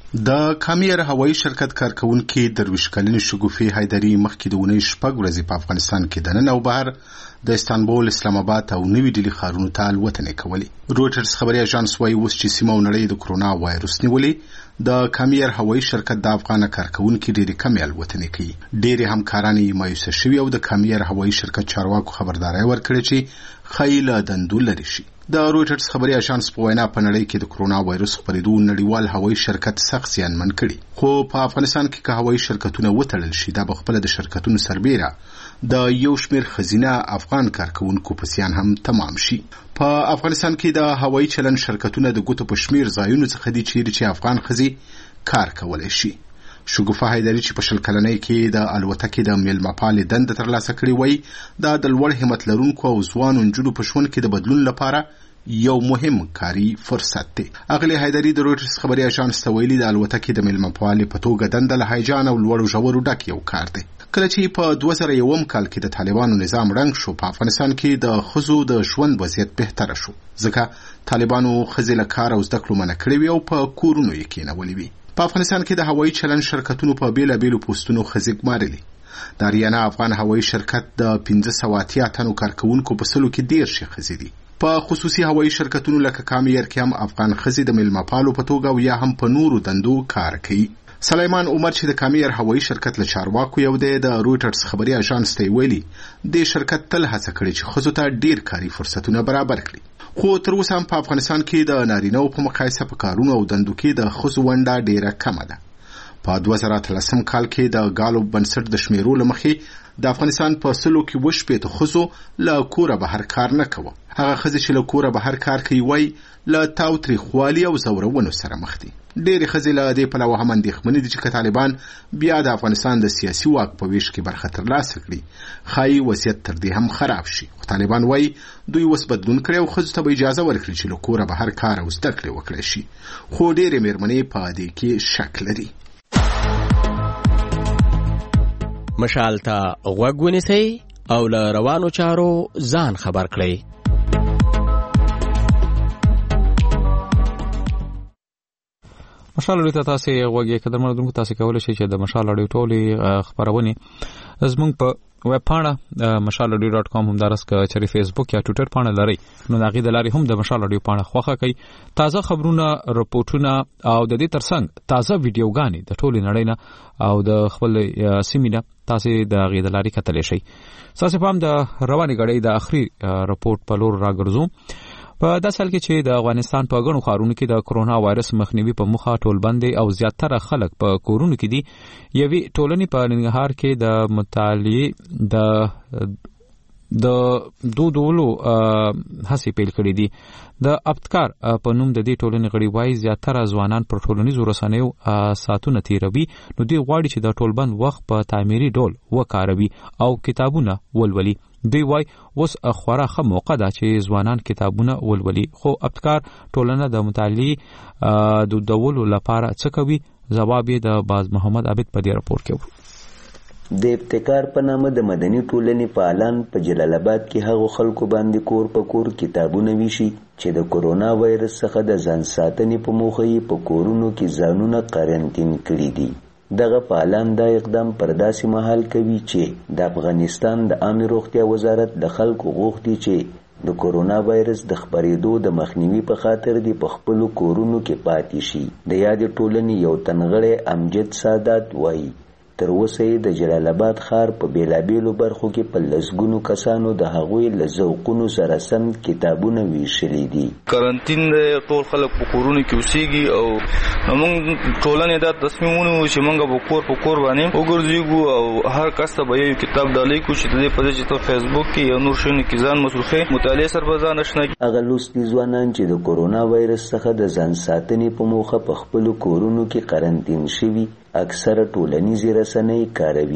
د کامیر هوایي شرکت کارکونکي درویش کلنې شګوفې حیدري مخکې د اونۍ شپږ ورځې په افغانستان کې دننه او بهر د استانبول، اسلام آباد او نوي ډیلي ښارونو ته الوتنې کولې. رویټرز خبري اژانس وايي اوس چې سیمه او نړۍ د کرونا وایرس نیولې، د کامیر هوایي شرکت د افغان کارکونکي ډېرې کمې الوتنې کوي. ډېرې همکاران یې مایوسه شوي او د کامیر هوایي شرکت چارواکو خبرداری ورکړې چې ښایي له دندو لرې شي. د رویټرز خبري اژانس په وینا په نړۍ کې د کرونا وایرس خپرېدو نړیوال هوایي شرکت سخت زیانمن کړي، خو په افغانستان کې که هوایي شرکتونه وتړل شي دا به خپله د شرکتونو سربیره د یو شمېر ښځینه افغان کارکونکو په زیان هم تمام شي. په افغانستان کې د هوایي چلن شرکتونه د ګوتو په شمېر ځایونو څخه دي چیرې چې افغان ښځې کار کولی شي. شګوفه حیدري چې په شل کلنۍ کې د الوتکې د میلمه پالې دنده ترلاسه کړې وایي دا د لوړ همت لرونکو او ځوانو نجونو په ژوند کې د بدلون لپاره یو مهم کاري فرصت دی. اغلی حیدري د رویټرز خبري اژانس ته ویلي د الوتکې د میلمه پالې په توګه دنده له هیجان او لوړو ژورو ډک یو کار دی. کله چې په دوه زره یوم کال کې د طالبانو نظام ړنګ شو، په افغانستان کې د ښځو د ژوند وضعیت بهتره شو، ځکه طالبانو ښځې له کار او زده کړو منع کړې وي او په کورونو یې کېنولې وي. په افغانستان کې د هوایي چلن شرکتونو په بیلابیلو پوسټونو ښځې ګمارلي. د اریانا افغان هوایي شرکت د پنځه سوه اتیا تنو کارکونکو په سلو کې دېرش ښځې دي. په خصوصي هوایي شرکتونو لکه کامیر کې هم افغان ښځې د میلمه پالو په توګه او یا هم په نورو دندو کار کوي. سلیمان عمر چې د کامیر هوایي شرکت له چارواکو یو دی، د رویټرز خبري اژانس ته ویلي د شرکت تل هڅه کړې چې ښځو ته ډیر کاري فرصتونه برابر کړي، خو تر اوسه هم په افغانستان کې د نارینه‌و په مقایسه په کارونو او دندو کې د ښځو ونډه ډیره کمه ده. په دوه زره اتلسم کال کې د ګالوب بنسټ د شمیرو له مخې د افغانستان په سلو کې اووه شپېته ښځو له کوره بهر کار نه کوه. هغه ښځې چې له کوره بهر کار کوي وایي له تاوتریخوالي او زورونو سره مخ دي. ډېرې ښځې له دې پلوه هم اندېښمنې دي چې که طالبان بیا د افغانستان د سیاسي واک په ویش کې برخه ترلاسه کړي، ښایي وضعیت تر دې هم خراب شي. خو طالبان وایي دوی اوس بدلون کړی او ښځو ته به اجازه ورکړي چې له کوره بهر کار او زده کړې وکړی شي، خو ډېرې مېرمنې په دې کې شک لري. مشال ته غوږ ونیسئ او له روانو چارو ځان خبر کړئ. مشال اړیو ته تاسې غوږ یې قدر مندونکو تاسې کولی شئ چې د مشال اړیو ټولې خپرونې زموږ په ویب پاڼه مشال اډیو ډاټ کام همدارس که چېرې فیسبوک یا ټویټر پاڼه لرئ نو د هغې د لارې هم د مشال اډیو پاڼه خوښه کړئ. تازه خبرونه، رپورټونه او د دې ترڅنګ تازه ویډیوګانې د ټولې نړۍ نه او د خپل سیمې نه تاسې د هغې د لارې کتلی شئ. ستاسې پام د روانې ګړۍ د آخري رپورټ په لور راګرځو. په داسې حال کې چې د افغانستان په ګڼو ښارونو کې د کرونا وایرس مخنیوي په موخه ټولبندۍ او زیاتره خلک په کورونو کې دي. یوې ټولنې په ننګرهار کې د مطالعې د د دو ډولو هڅې پیل کړې دي. د ابتکار په نوم د دې ټولنې غړي وایي زیاتره ځوانان پر ټولنیزو رسنیو ساعتونه تیروي، نو دوی غواړي چې د ټولبند وخت په تعمیري ډول وکاروي او کتابونه ولولي. دوی وایي اوس خورا ښه موقع ده چې ځوانان کتابونه ولولي، خو ابتکار ټولنه د مطالعې د دولو لپاره څه کوي؟ ځواب یې د باز محمد عابد په دې راپور کې وو. د ابتکار په نامه د مدني ټولنې فعالان په جلال آباد کې هغو خلکو باندې کور په کور کتابونه ویشي چې د کرونا وایرس څخه د ځان ساتنې په موخه یې په کورونو کې ځانونه قرنطین کړي دي. دغه فعالان دا اقدام پر داسې مهال کوي چې د افغانستان د عامه روغتیا وزارت د خلکو غوښتي چې د کرونا وایرس د خپرېدو د مخنیوي په خاطر دی په خپلو کورونو کې پاتې شي. د یادې ټولنې یو تنغړی امجد سادات وایي تر اوسه د جلال آباد ښار په بیلابیلو برخو کې په لسګونو کسانو د هغوی له ذوقونو سره سم کتابونه ویشلي دي. قرنطین دی، ټول خلک په کورونو کې اوسېږي او موږ ټولنې دا تصمیم ونیو چې موږ به کور په کور باندې وګرځېږو او هر کس ته به یو کتاب ډالۍ کړو چې د دې په ځای چې ته فیسبوک کې یا نور شیانو کې ځان مصروفې مطالعې سره به ځان اشنا کړي. هغه لوستي ځوانان چې د کرونا وایرس څخه د ځان ساتنې په موخه په خپلو کورونو کې قرنطین شوي اکثره ټولنیزې رسنۍ کاروي،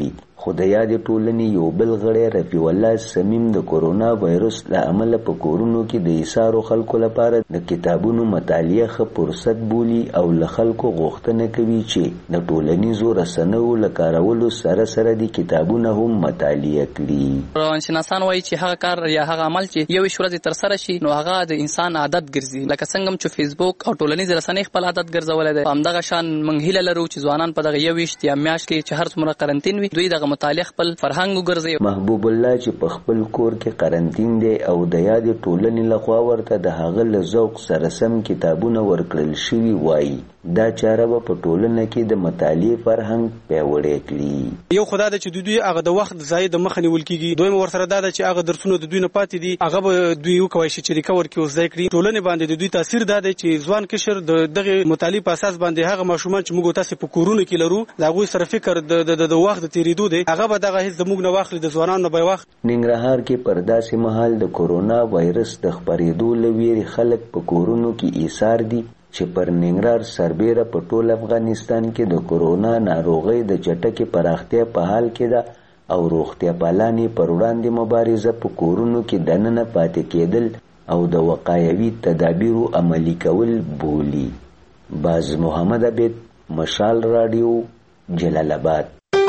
خو د یادې ټولنې یو بل غړی رفیع الله سمیم د کورونا وایرس له امله په کورونو کې د ایثارو خلکو لپاره د کتابونو مطالعه ښه فرصت بولي او له خلکو غوښتنه کوي چې د ټولنیزو رسنیو له کارولو سره سره د کتابونه هم مطالعه کړي. روانشناسان وایي چې هغه کار یا هغه عمل چې یو ورځ تر سره شي نو هغه د انسان عادت ګرځي، لکه څنګه چې فیسبوک او ټولنیز رسنۍ خپل عادت ګرځولې ده. همدغه شان موږ هیله لرو چې ځوانان په دغه یو ویشت یا میاشت کې چې هر څومره قرنطین وي دوی دغه مطالعه خپل فرهنګ وګرځي. محبوب الله چې په خپل کور کې قرنطین دی او د یادې ټولنې لخوا ورته د هغه له ذوق سره سم کتابونه ورکړل شوي وایي دا چاره به په ټولنه کې د مطالعې فرهنګ پیاوړی کړي. یو خدای د چې دوی هغه د وخت ځای د مخ نیول کیږي، دوی ورسره دا چې هغه درسونه د دوی نه پاتې دي هغه به دوی وکوي چې ریکور کړي او ځای کړي. ټولنه باندې د دوی تاثیر دا دی چې ځوان کشر د دغه مطالعې په اساس باندې هغه ماشومان چې موږ تاسو په کورونو کې لرو دا غوي سره فکر د د وخت د تیریدو دی هغه به دغه هیڅ زموږ نه واخلي د ځوانانو به وخت. ننګرهار کې پر داسې مهال د کورونا وایرس د خپرېدو لویری خلک په کورونو کې ایثار دي چې پر ننګرهار سربېره په ټول افغانستان کې د کورونا ناروغۍ د چټکې پراختیا په حال کې ده او روغتیا پالانې پر وړاندې مبارزه په کورونو کې دننه پاتې کېدل او د وقایوي تدابیرو عملي کول بولی. باز محمد عبید، مشال رادیو، جلال آباد.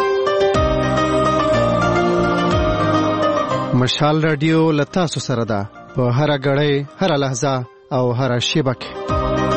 مشال رادیو لتا سره ده په هر غړې هر لحظه او هر شیبه کې.